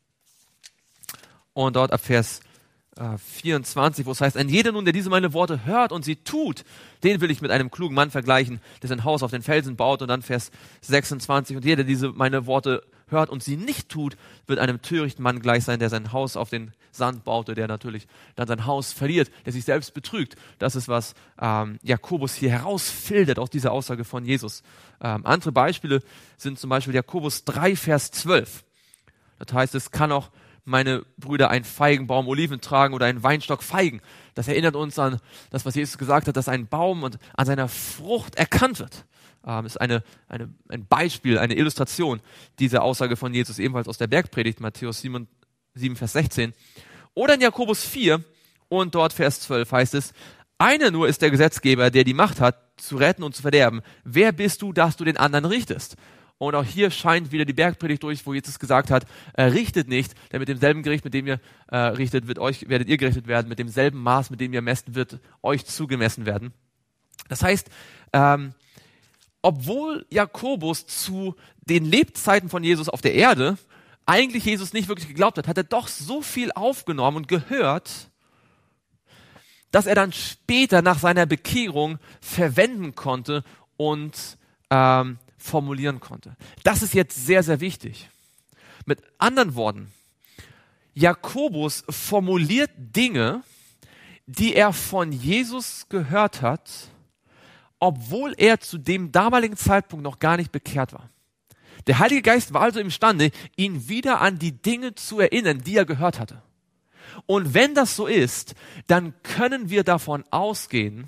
und dort ab Vers äh, vierundzwanzig, wo es heißt, ein jeder nun, der diese meine Worte hört und sie tut, den will ich mit einem klugen Mann vergleichen, der sein Haus auf den Felsen baut. Und dann Vers sechsundzwanzig, und jeder, der diese meine Worte hört und sie nicht tut, wird einem törichten Mann gleich sein, der sein Haus auf den Sand baute, der natürlich dann sein Haus verliert, der sich selbst betrügt. Das ist, was ähm, Jakobus hier herausfiltert aus dieser Aussage von Jesus. Ähm, andere Beispiele sind zum Beispiel Jakobus drei, Vers zwölf. Das heißt, es kann auch meine Brüder einen Feigenbaum Oliven tragen oder einen Weinstock Feigen. Das erinnert uns an das, was Jesus gesagt hat, dass ein Baum und an seiner Frucht erkannt wird. Ähm, ist eine, eine, ein Beispiel, eine Illustration dieser Aussage von Jesus, ebenfalls aus der Bergpredigt, Matthäus sieben, sieben Vers sechzehn. Oder in Jakobus vier und dort Vers zwölf heißt es, einer nur ist der Gesetzgeber, der die Macht hat, zu retten und zu verderben. Wer bist du, dass du den anderen richtest? Und auch hier scheint wieder die Bergpredigt durch, wo Jesus gesagt hat, äh, richtet nicht, denn mit demselben Gericht, mit dem ihr äh, richtet, wird euch, werdet ihr gerichtet werden, mit demselben Maß, mit dem ihr messt, wird euch zugemessen werden. Das heißt, ähm, obwohl Jakobus zu den Lebzeiten von Jesus auf der Erde eigentlich Jesus nicht wirklich geglaubt hat, hat er doch so viel aufgenommen und gehört, dass er dann später nach seiner Bekehrung verwenden konnte und ähm, formulieren konnte. Das ist jetzt sehr, sehr wichtig. Mit anderen Worten, Jakobus formuliert Dinge, die er von Jesus gehört hat, obwohl er zu dem damaligen Zeitpunkt noch gar nicht bekehrt war. Der Heilige Geist war also imstande, ihn wieder an die Dinge zu erinnern, die er gehört hatte. Und wenn das so ist, dann können wir davon ausgehen,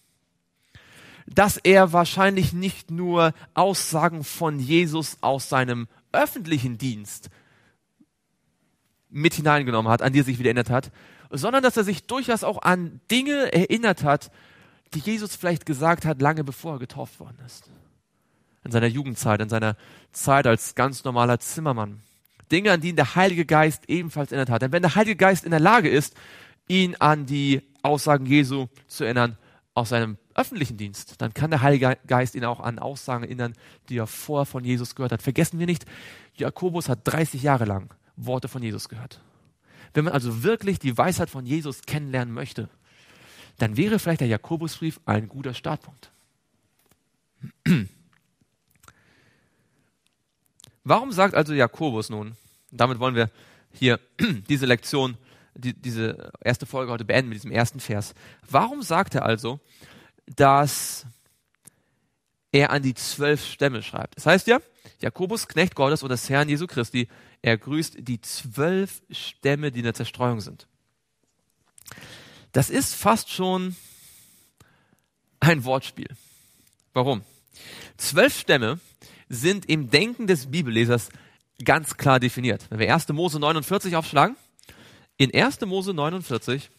dass er wahrscheinlich nicht nur Aussagen von Jesus aus seinem öffentlichen Dienst mit hineingenommen hat, an die er sich wieder erinnert hat, sondern dass er sich durchaus auch an Dinge erinnert hat, die Jesus vielleicht gesagt hat, lange bevor er getauft worden ist. In seiner Jugendzeit, in seiner Zeit als ganz normaler Zimmermann. Dinge, an die ihn der Heilige Geist ebenfalls erinnert hat. Denn wenn der Heilige Geist in der Lage ist, ihn an die Aussagen Jesu zu erinnern aus seinem öffentlichen Dienst, dann kann der Heilige Geist ihn auch an Aussagen erinnern, die er vorher von Jesus gehört hat. Vergessen wir nicht, Jakobus hat dreißig Jahre lang Worte von Jesus gehört. Wenn man also wirklich die Weisheit von Jesus kennenlernen möchte, dann wäre vielleicht der Jakobusbrief ein guter Startpunkt. Warum sagt also Jakobus nun, und damit wollen wir hier diese Lektion, die, diese erste Folge heute beenden mit diesem ersten Vers. Warum sagt er also, dass er an die zwölf Stämme schreibt? Das heißt ja, Jakobus, Knecht Gottes und des Herrn Jesu Christi, er grüßt die zwölf Stämme, die in der Zerstreuung sind. Das ist fast schon ein Wortspiel. Warum? Zwölf Stämme sind im Denken des Bibellesers ganz klar definiert. Wenn wir erste Mose neunundvierzig aufschlagen, in erste Mose neunundvierzig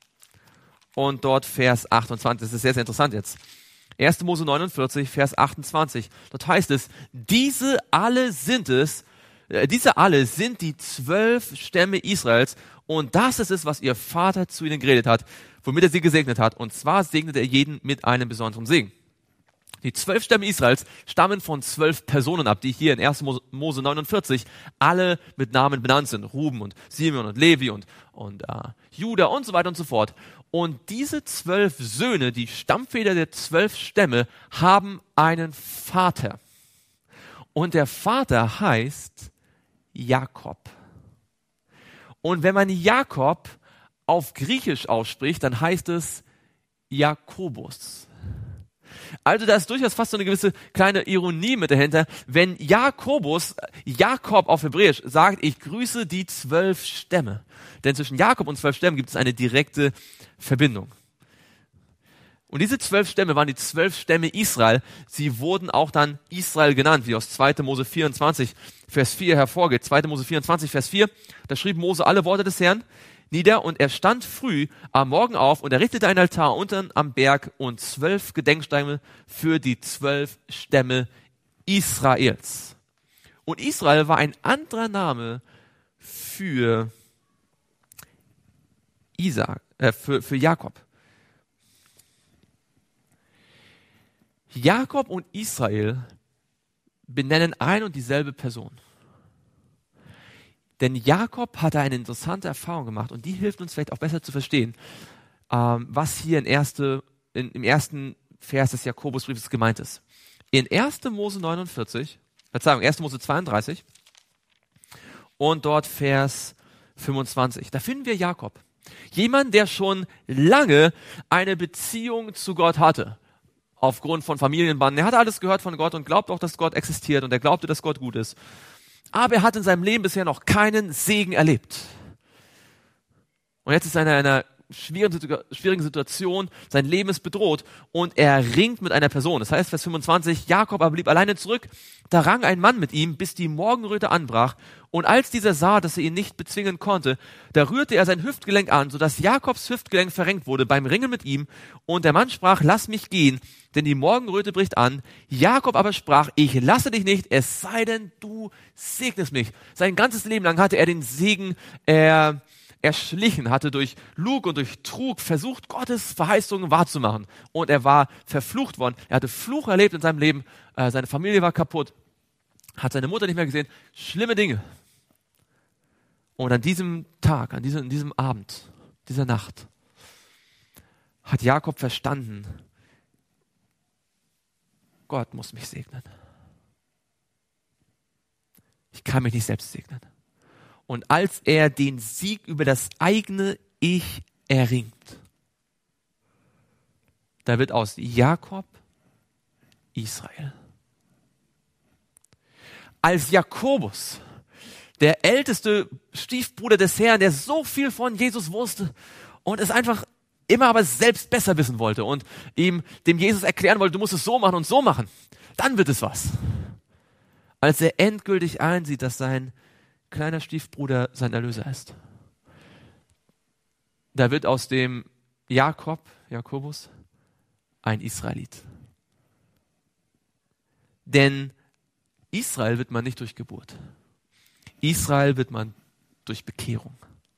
und dort Vers achtundzwanzig, das ist sehr, sehr interessant jetzt. erste Mose neunundvierzig, Vers achtundzwanzig, dort heißt es, diese alle sind es, äh, diese alle sind die zwölf Stämme Israels und das ist es, was ihr Vater zu ihnen geredet hat, womit er sie gesegnet hat. Und zwar segnet er jeden mit einem besonderen Segen. Die zwölf Stämme Israels stammen von zwölf Personen ab, die hier in erste Mose neunundvierzig alle mit Namen benannt sind. Ruben und Simeon und Levi und, und äh, Juda und so weiter und so fort. Und diese zwölf Söhne, die Stammväter der zwölf Stämme, haben einen Vater. Und der Vater heißt Jakob. Und wenn man Jakob auf Griechisch ausspricht, dann heißt es Jakobus. Also da ist durchaus fast so eine gewisse kleine Ironie mit dahinter, wenn Jakobus, Jakob auf Hebräisch, sagt, ich grüße die zwölf Stämme. Denn zwischen Jakob und zwölf Stämmen gibt es eine direkte Verbindung. Und diese zwölf Stämme waren die zwölf Stämme Israel. Sie wurden auch dann Israel genannt, wie aus zweite Mose vierundzwanzig, Vers vier hervorgeht. zweite Mose vierundzwanzig, Vers vier, da schrieb Mose alle Worte des Herrn nieder und er stand früh am Morgen auf und errichtete einen Altar unten am Berg und zwölf Gedenksteine für die zwölf Stämme Israels. Und Israel war ein anderer Name für Isaac, äh, für, für Jakob. Jakob und Israel benennen ein und dieselbe Person. Denn Jakob hatte eine interessante Erfahrung gemacht und die hilft uns vielleicht auch besser zu verstehen, ähm, was hier in erste, in, im ersten Vers des Jakobusbriefes gemeint ist. In erste Mose neunundvierzig, Verzeihung, erste Mose zweiunddreißig und dort Vers fünfundzwanzig, da finden wir Jakob. Jemand, der schon lange eine Beziehung zu Gott hatte, aufgrund von Familienbanden. Er hatte alles gehört von Gott und glaubt auch, dass Gott existiert und er glaubte, dass Gott gut ist. Aber er hat in seinem Leben bisher noch keinen Segen erlebt. Und jetzt ist er in einer schwierigen, schwierigen Situation, sein Leben ist bedroht und er ringt mit einer Person. Das heißt, Vers fünfundzwanzig, Jakob aber blieb alleine zurück, da rang ein Mann mit ihm, bis die Morgenröte anbrach. Und als dieser sah, dass er ihn nicht bezwingen konnte, da rührte er sein Hüftgelenk an, sodass Jakobs Hüftgelenk verrenkt wurde beim Ringen mit ihm. Und der Mann sprach, lass mich gehen, denn die Morgenröte bricht an. Jakob aber sprach, ich lasse dich nicht, es sei denn, du segnest mich. Sein ganzes Leben lang hatte er den Segen er, erschlichen, hatte durch Lug und durch Trug versucht, Gottes Verheißungen wahrzumachen. Und er war verflucht worden. Er hatte Fluch erlebt in seinem Leben. Äh, seine Familie war kaputt. Hat seine Mutter nicht mehr gesehen. Schlimme Dinge. Und an diesem Tag, an diesem, an diesem Abend, dieser Nacht, hat Jakob verstanden, Gott muss mich segnen. Ich kann mich nicht selbst segnen. Und als er den Sieg über das eigene Ich erringt, da wird aus Jakob Israel. Als Jakobus, der älteste Stiefbruder des Herrn, der so viel von Jesus wusste und es einfach immer aber selbst besser wissen wollte und ihm dem Jesus erklären wollte, du musst es so machen und so machen, dann wird es was. Als er endgültig einsieht, dass sein kleiner Stiefbruder sein Erlöser ist, da wird aus dem Jakob, Jakobus, ein Israelit. Denn Israel wird man nicht durch Geburt. Israel wird man durch Bekehrung.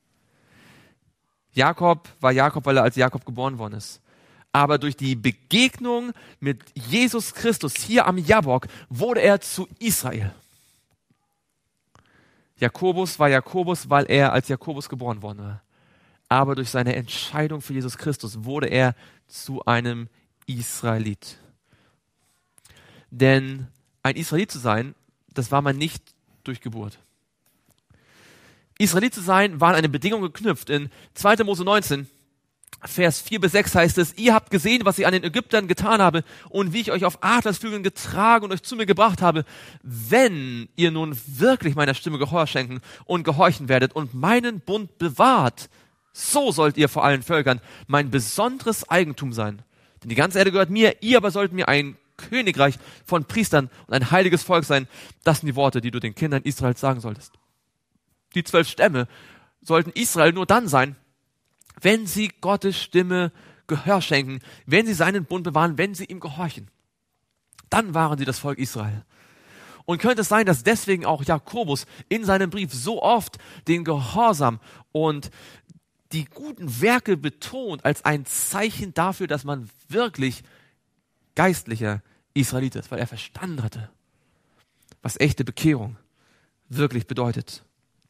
Jakob war Jakob, weil er als Jakob geboren worden ist. Aber durch die Begegnung mit Jesus Christus hier am Jabok wurde er zu Israel. Jakobus war Jakobus, weil er als Jakobus geboren worden war. Aber durch seine Entscheidung für Jesus Christus wurde er zu einem Israelit. Denn ein Israelit zu sein, das war man nicht durch Geburt. Israelit zu sein, war an eine Bedingung geknüpft. In zweiter Mose neunzehn, Vers vier bis sechs heißt es, ihr habt gesehen, was ich an den Ägyptern getan habe und wie ich euch auf Adlersflügeln getragen und euch zu mir gebracht habe. Wenn ihr nun wirklich meiner Stimme Gehör schenken und gehorchen werdet und meinen Bund bewahrt, so sollt ihr vor allen Völkern mein besonderes Eigentum sein. Denn die ganze Erde gehört mir, ihr aber sollt mir ein Königreich von Priestern und ein heiliges Volk sein. Das sind die Worte, die du den Kindern Israels sagen solltest. Die zwölf Stämme sollten Israel nur dann sein, wenn sie Gottes Stimme Gehör schenken, wenn sie seinen Bund bewahren, wenn sie ihm gehorchen. Dann waren sie das Volk Israel. Und könnte es sein, dass deswegen auch Jakobus in seinem Brief so oft den Gehorsam und die guten Werke betont als ein Zeichen dafür, dass man wirklich geistlicher Israelit ist, weil er verstanden hatte, was echte Bekehrung wirklich bedeutet.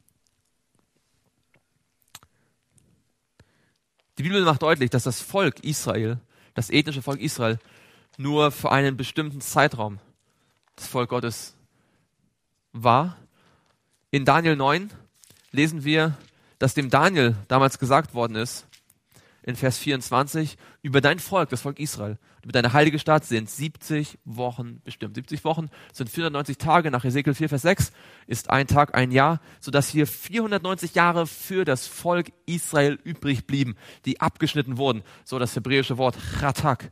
Die Bibel macht deutlich, dass das Volk Israel, das ethnische Volk Israel, nur für einen bestimmten Zeitraum das Volk Gottes war. In Daniel neun lesen wir, dass dem Daniel damals gesagt worden ist, in Vers vierundzwanzig, über dein Volk, das Volk Israel, über deine heilige Stadt sind siebzig Wochen bestimmt. siebzig Wochen sind vierhundertneunzig Tage, nach Hesekiel vier, Vers sechs ist ein Tag ein Jahr, sodass hier vierhundertneunzig Jahre für das Volk Israel übrig blieben, die abgeschnitten wurden. So das hebräische Wort Chatak.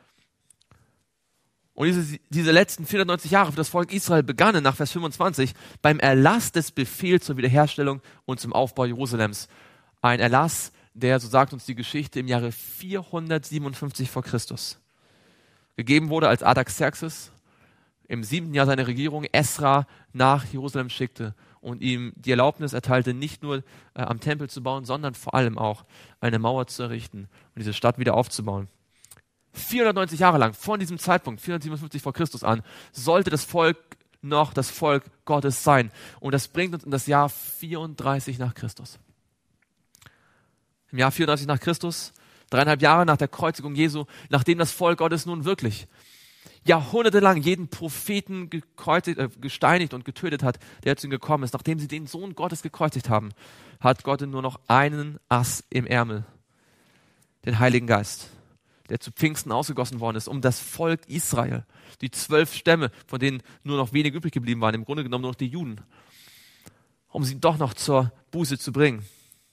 Und diese, diese letzten vierhundertneunzig Jahre für das Volk Israel begannen nach Vers fünfundzwanzig beim Erlass des Befehls zur Wiederherstellung und zum Aufbau Jerusalems. Ein Erlass, der, so sagt uns die Geschichte, im Jahre vierhundertsiebenundfünfzig vor Christus gegeben wurde, als Artaxerxes im siebten Jahr seiner Regierung Esra nach Jerusalem schickte und ihm die Erlaubnis erteilte, nicht nur äh, am Tempel zu bauen, sondern vor allem auch eine Mauer zu errichten und diese Stadt wieder aufzubauen. vierhundertneunzig Jahre lang, von diesem Zeitpunkt, vierhundertsiebenundfünfzig vor Christus an, sollte das Volk noch das Volk Gottes sein. Und das bringt uns in das Jahr vierunddreißig nach Christus. Im Jahr vierunddreißig nach Christus, dreieinhalb Jahre nach der Kreuzigung Jesu, nachdem das Volk Gottes nun wirklich jahrhundertelang jeden Propheten gekreuzigt, äh, gesteinigt und getötet hat, der zu ihnen gekommen ist, nachdem sie den Sohn Gottes gekreuzigt haben, hat Gott nur noch einen Ass im Ärmel, den Heiligen Geist, der zu Pfingsten ausgegossen worden ist, um das Volk Israel, die zwölf Stämme, von denen nur noch wenig übrig geblieben waren, im Grunde genommen nur noch die Juden, um sie doch noch zur Buße zu bringen.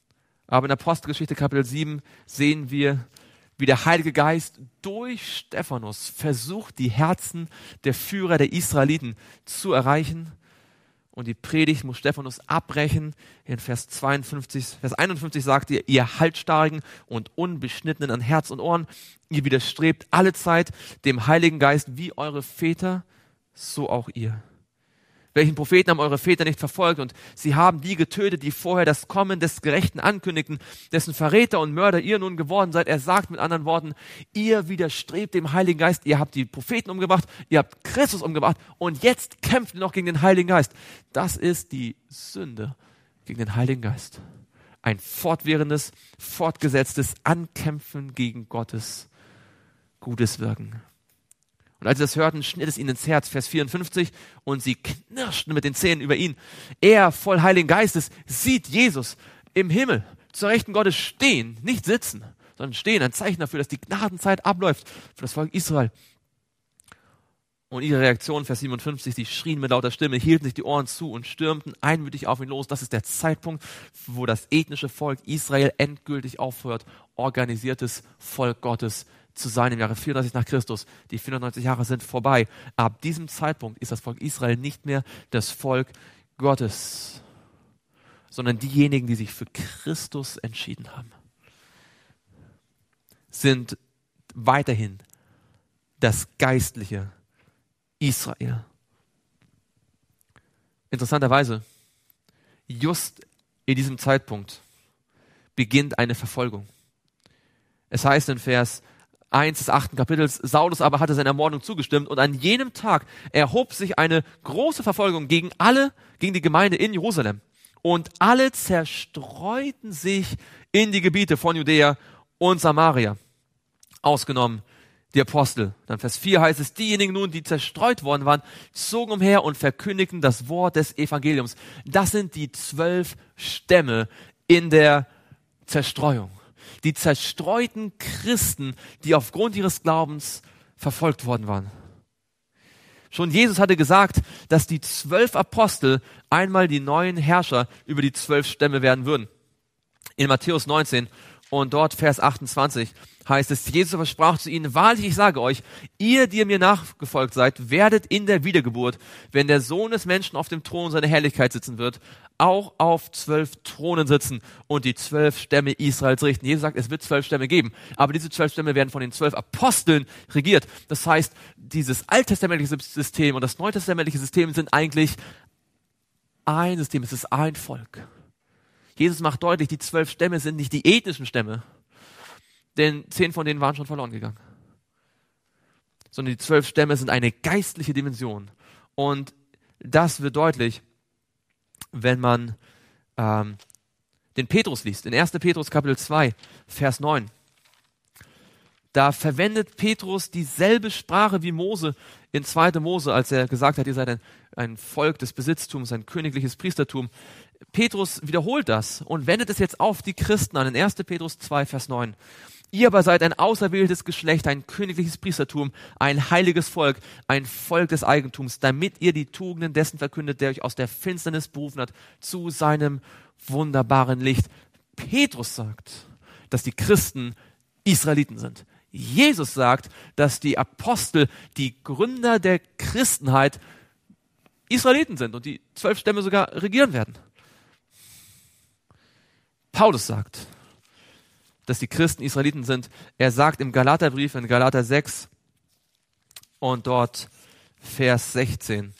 Aber in Apostelgeschichte Kapitel sieben sehen wir, wie der Heilige Geist durch Stephanus versucht, die Herzen der Führer der Israeliten zu erreichen. Und die Predigt muss Stephanus abbrechen. In Vers zweiundfünfzig, Vers einundfünfzig sagt ihr, ihr Halsstarrigen und Unbeschnittenen an Herz und Ohren, ihr widerstrebt alle Zeit dem Heiligen Geist wie eure Väter, so auch ihr. Welchen Propheten haben eure Väter nicht verfolgt und sie haben die getötet, die vorher das Kommen des Gerechten ankündigten, dessen Verräter und Mörder ihr nun geworden seid. Er sagt mit anderen Worten, ihr widerstrebt dem Heiligen Geist, ihr habt die Propheten umgebracht, ihr habt Christus umgebracht und jetzt kämpft ihr noch gegen den Heiligen Geist. Das ist die Sünde gegen den Heiligen Geist. Ein fortwährendes, fortgesetztes Ankämpfen gegen Gottes gutes Wirken. Und als sie das hörten, schnitt es ihnen ins Herz, Vers vierundfünfzig, und sie knirschten mit den Zähnen über ihn. Er, voll Heiligen Geistes, sieht Jesus im Himmel zur Rechten Gottes stehen, nicht sitzen, sondern stehen, ein Zeichen dafür, dass die Gnadenzeit abläuft für das Volk Israel. Und ihre Reaktion, Vers siebenundfünfzig, sie schrien mit lauter Stimme, hielten sich die Ohren zu und stürmten einmütig auf ihn los. Das ist der Zeitpunkt, wo das ethnische Volk Israel endgültig aufhört, organisiertes Volk Gottes zu sein im Jahre vierunddreißig nach Christus. Die vierhundertneunzig Jahre sind vorbei. Ab diesem Zeitpunkt ist das Volk Israel nicht mehr das Volk Gottes, sondern diejenigen, die sich für Christus entschieden haben, sind weiterhin das geistliche Israel. Interessanterweise, just in diesem Zeitpunkt beginnt eine Verfolgung. Es heißt in Vers eins des achten Kapitels, Saulus aber hatte seiner Ermordung zugestimmt und an jenem Tag erhob sich eine große Verfolgung gegen alle, gegen die Gemeinde in Jerusalem. Und alle zerstreuten sich in die Gebiete von Judäa und Samaria, ausgenommen die Apostel. Dann Vers vier heißt es, diejenigen nun, die zerstreut worden waren, zogen umher und verkündigten das Wort des Evangeliums. Das sind die zwölf Stämme in der Zerstreuung. Die zerstreuten Christen, die aufgrund ihres Glaubens verfolgt worden waren. Schon Jesus hatte gesagt, dass die zwölf Apostel einmal die neuen Herrscher über die zwölf Stämme werden würden. In Matthäus neunzehn und dort Vers achtundzwanzig heißt es, Jesus aber sprach zu ihnen, wahrlich, ich sage euch, ihr, die ihr mir nachgefolgt seid, werdet in der Wiedergeburt, wenn der Sohn des Menschen auf dem Thron seiner Herrlichkeit sitzen wird, auch auf zwölf Thronen sitzen und die zwölf Stämme Israels richten. Jesus sagt, es wird zwölf Stämme geben, aber diese zwölf Stämme werden von den zwölf Aposteln regiert. Das heißt, dieses alttestamentliche System und das neutestamentliche System sind eigentlich ein System, es ist ein Volk. Jesus macht deutlich, die zwölf Stämme sind nicht die ethnischen Stämme, denn zehn von denen waren schon verloren gegangen. Sondern die zwölf Stämme sind eine geistliche Dimension. Und das wird deutlich, wenn man ähm, den Petrus liest. In erster Petrus Kapitel zwei, Vers neun. Da verwendet Petrus dieselbe Sprache wie Mose in zweiter Mose, als er gesagt hat, ihr seid ein, ein Volk des Besitztums, ein königliches Priestertum. Petrus wiederholt das und wendet es jetzt auf die Christen an in erster Petrus zwei, Vers neun. Ihr aber seid ein auserwähltes Geschlecht, ein königliches Priestertum, ein heiliges Volk, ein Volk des Eigentums, damit ihr die Tugenden dessen verkündet, der euch aus der Finsternis berufen hat, zu seinem wunderbaren Licht. Petrus sagt, dass die Christen Israeliten sind. Jesus sagt, dass die Apostel, die Gründer der Christenheit, Israeliten sind und die zwölf Stämme sogar regieren werden. Paulus sagt, dass die Christen Israeliten sind. Er sagt im Galaterbrief, in Galater sechs und dort Vers sechzehn,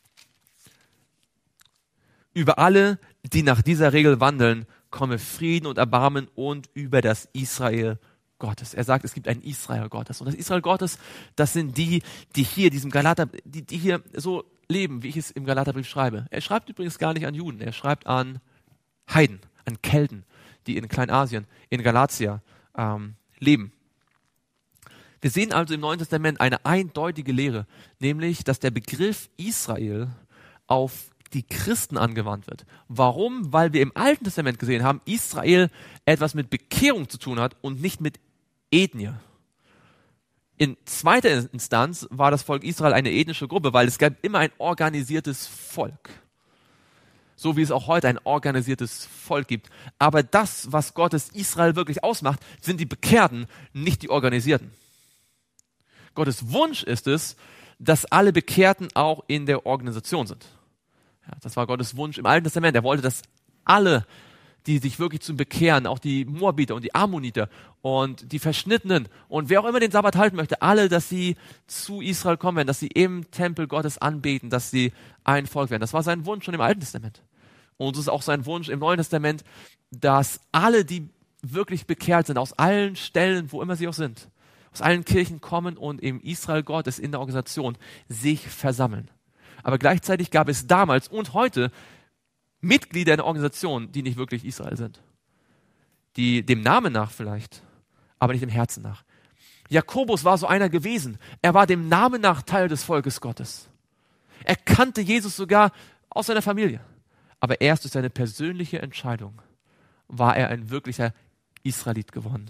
über alle, die nach dieser Regel wandeln, komme Frieden und Erbarmen und über das Israel Gottes. Er sagt, es gibt ein Israel Gottes. Und das Israel Gottes, das sind die, die hier, diesem Galater, die, die hier so leben, wie ich es im Galaterbrief schreibe. Er schreibt übrigens gar nicht an Juden, er schreibt an Heiden, an Kelten, die in Kleinasien, in Galatia ähm, leben. Wir sehen also im Neuen Testament eine eindeutige Lehre, nämlich, dass der Begriff Israel auf die Christen angewandt wird. Warum? Weil wir im Alten Testament gesehen haben, Israel etwas mit Bekehrung zu tun hat und nicht mit Ethnie. In zweiter Instanz war das Volk Israel eine ethnische Gruppe, weil es gab immer ein organisiertes Volk. So wie es auch heute ein organisiertes Volk gibt. Aber das, was Gottes Israel wirklich ausmacht, sind die Bekehrten, nicht die Organisierten. Gottes Wunsch ist es, dass alle Bekehrten auch in der Organisation sind. Ja, das war Gottes Wunsch im Alten Testament. Er wollte, dass alle, die sich wirklich zum Bekehren, auch die Moabiter und die Ammoniter und die Verschnittenen und wer auch immer den Sabbat halten möchte, alle, dass sie zu Israel kommen werden, dass sie im Tempel Gottes anbeten, dass sie ein Volk werden. Das war sein Wunsch schon im Alten Testament. Und es ist auch sein Wunsch im Neuen Testament, dass alle, die wirklich bekehrt sind, aus allen Stellen, wo immer sie auch sind, aus allen Kirchen kommen und im Israel Gottes in der Organisation sich versammeln. Aber gleichzeitig gab es damals und heute Mitglieder in der Organisation, die nicht wirklich Israel sind. Die dem Namen nach vielleicht, aber nicht dem Herzen nach. Jakobus war so einer gewesen. Er war dem Namen nach Teil des Volkes Gottes. Er kannte Jesus sogar aus seiner Familie. Aber erst durch seine persönliche Entscheidung war er ein wirklicher Israelit geworden.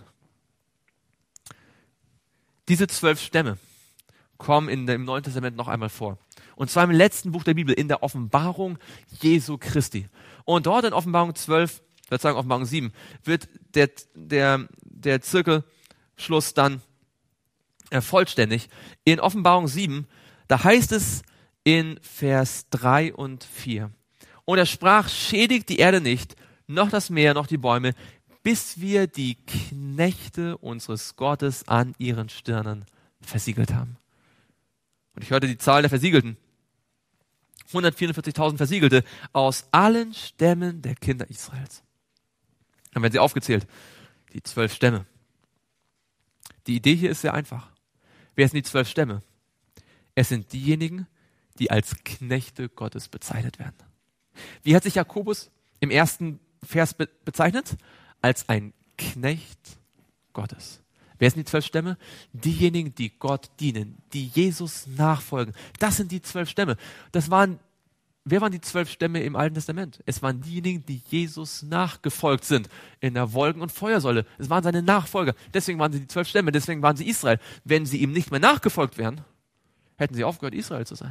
Diese zwölf Stämme kommen in dem Neuen Testament noch einmal vor. Und zwar im letzten Buch der Bibel, in der Offenbarung Jesu Christi. Und dort in Offenbarung zwölf, ich würde sagen Offenbarung sieben, wird der, der, der Zirkelschluss dann äh, vollständig. In Offenbarung sieben, da heißt es in Vers drei und vier. Und er sprach, schädigt die Erde nicht, noch das Meer, noch die Bäume, bis wir die Knechte unseres Gottes an ihren Stirnen versiegelt haben. Und ich hörte die Zahl der Versiegelten. hundertvierundvierzigtausend Versiegelte aus allen Stämmen der Kinder Israels. Dann werden sie aufgezählt. Die zwölf Stämme. Die Idee hier ist sehr einfach. Wer sind die zwölf Stämme? Es sind diejenigen, die als Knechte Gottes bezeichnet werden. Wie hat sich Jakobus im ersten Vers be- bezeichnet? Als ein Knecht Gottes. Wer sind die zwölf Stämme? Diejenigen, die Gott dienen, die Jesus nachfolgen. Das sind die zwölf Stämme. Das waren, wer waren die zwölf Stämme im Alten Testament? Es waren diejenigen, die Jesus nachgefolgt sind in der Wolken- und Feuersäule. Es waren seine Nachfolger. Deswegen waren sie die zwölf Stämme, deswegen waren sie Israel. Wenn sie ihm nicht mehr nachgefolgt wären, hätten sie aufgehört, Israel zu sein.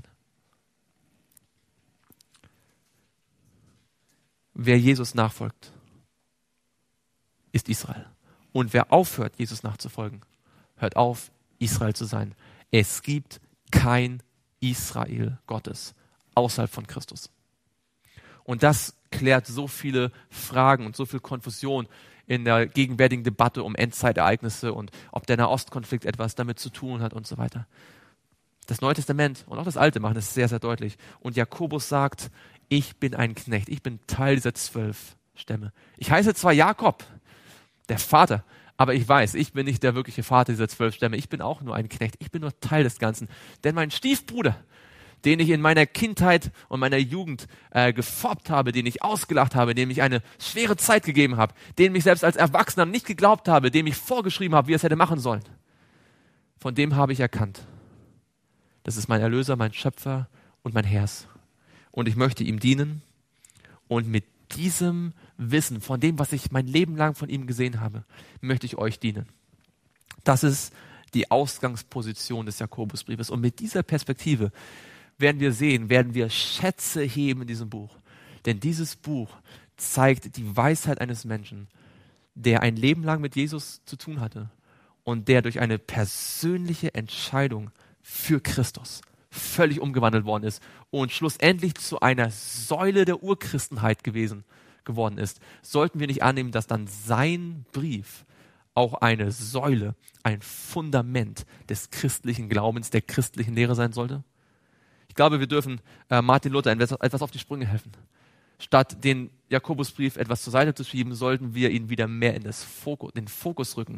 Wer Jesus nachfolgt, ist Israel. Und wer aufhört, Jesus nachzufolgen, hört auf, Israel zu sein. Es gibt kein Israel Gottes außerhalb von Christus. Und das klärt so viele Fragen und so viel Konfusion in der gegenwärtigen Debatte um Endzeitereignisse und ob der Nahostkonflikt etwas damit zu tun hat und so weiter. Das Neue Testament und auch das Alte machen es sehr, sehr deutlich. Und Jakobus sagt, ich bin ein Knecht, ich bin Teil dieser zwölf Stämme. Ich heiße zwar Jakob, der Vater, aber ich weiß, ich bin nicht der wirkliche Vater dieser zwölf Stämme. Ich bin auch nur ein Knecht. Ich bin nur Teil des Ganzen. Denn mein Stiefbruder, den ich in meiner Kindheit und meiner Jugend äh, gefoppt habe, den ich ausgelacht habe, dem ich eine schwere Zeit gegeben habe, dem ich selbst als Erwachsener nicht geglaubt habe, dem ich vorgeschrieben habe, wie er es hätte machen sollen, von dem habe ich erkannt. Das ist mein Erlöser, mein Schöpfer und mein Herrs. Und ich möchte ihm dienen und mit diesem Wissen, von dem, was ich mein Leben lang von ihm gesehen habe, möchte ich euch dienen. Das ist die Ausgangsposition des Jakobusbriefes. Und mit dieser Perspektive werden wir sehen, werden wir Schätze heben in diesem Buch. Denn dieses Buch zeigt die Weisheit eines Menschen, der ein Leben lang mit Jesus zu tun hatte und der durch eine persönliche Entscheidung für Christus völlig umgewandelt worden ist und schlussendlich zu einer Säule der Urchristenheit gewesen geworden ist, sollten wir nicht annehmen, dass dann sein Brief auch eine Säule, ein Fundament des christlichen Glaubens, der christlichen Lehre sein sollte? Ich glaube, wir dürfen äh, Martin Luther etwas auf die Sprünge helfen. Statt den Jakobusbrief etwas zur Seite zu schieben, sollten wir ihn wieder mehr in das Fokus, in den Fokus rücken.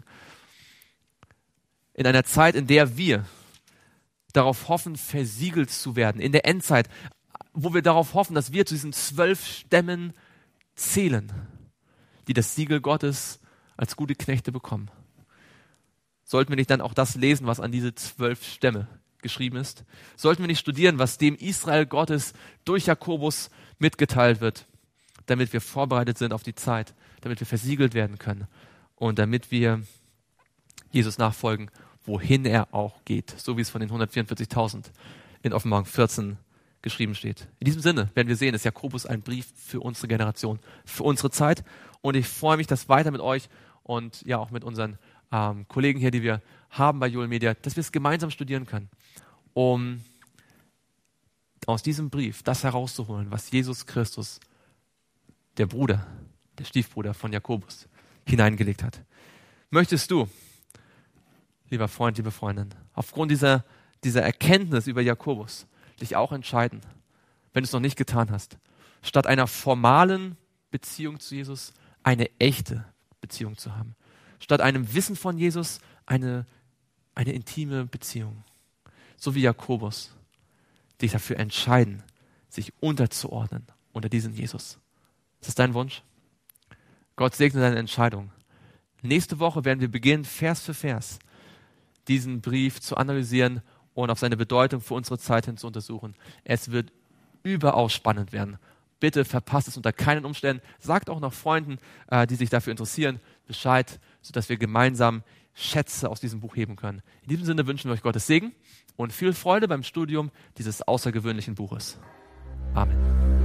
In einer Zeit, in der wir darauf hoffen, versiegelt zu werden, in der Endzeit, wo wir darauf hoffen, dass wir zu diesen zwölf Stämmen zählen, die das Siegel Gottes als gute Knechte bekommen. Sollten wir nicht dann auch das lesen, was an diese zwölf Stämme geschrieben ist? Sollten wir nicht studieren, was dem Israel Gottes durch Jakobus mitgeteilt wird, damit wir vorbereitet sind auf die Zeit, damit wir versiegelt werden können und damit wir Jesus nachfolgen, wohin er auch geht, so wie es von den hundertvierundvierzigtausend in Offenbarung vierzehn geschrieben steht. In diesem Sinne werden wir sehen, ist Jakobus ein Brief für unsere Generation, für unsere Zeit. Und ich freue mich, das weiter mit euch und ja auch mit unseren ähm, Kollegen hier, die wir haben bei Joel Media, dass wir es gemeinsam studieren können, um aus diesem Brief das herauszuholen, was Jesus Christus, der Bruder, der Stiefbruder von Jakobus, hineingelegt hat. Möchtest du, lieber Freund, liebe Freundin, aufgrund dieser, dieser Erkenntnis über Jakobus dich auch entscheiden, wenn du es noch nicht getan hast, statt einer formalen Beziehung zu Jesus eine echte Beziehung zu haben, statt einem Wissen von Jesus eine, eine intime Beziehung, so wie Jakobus, dich dafür entscheiden, sich unterzuordnen unter diesen Jesus. Ist das dein Wunsch? Gott segne deine Entscheidung. Nächste Woche werden wir beginnen, Vers für Vers, diesen Brief zu analysieren und auf seine Bedeutung für unsere Zeit hin zu untersuchen. Es wird überaus spannend werden. Bitte verpasst es unter keinen Umständen. Sagt auch noch Freunden, äh, die sich dafür interessieren, Bescheid, sodass wir gemeinsam Schätze aus diesem Buch heben können. In diesem Sinne wünschen wir euch Gottes Segen und viel Freude beim Studium dieses außergewöhnlichen Buches. Amen.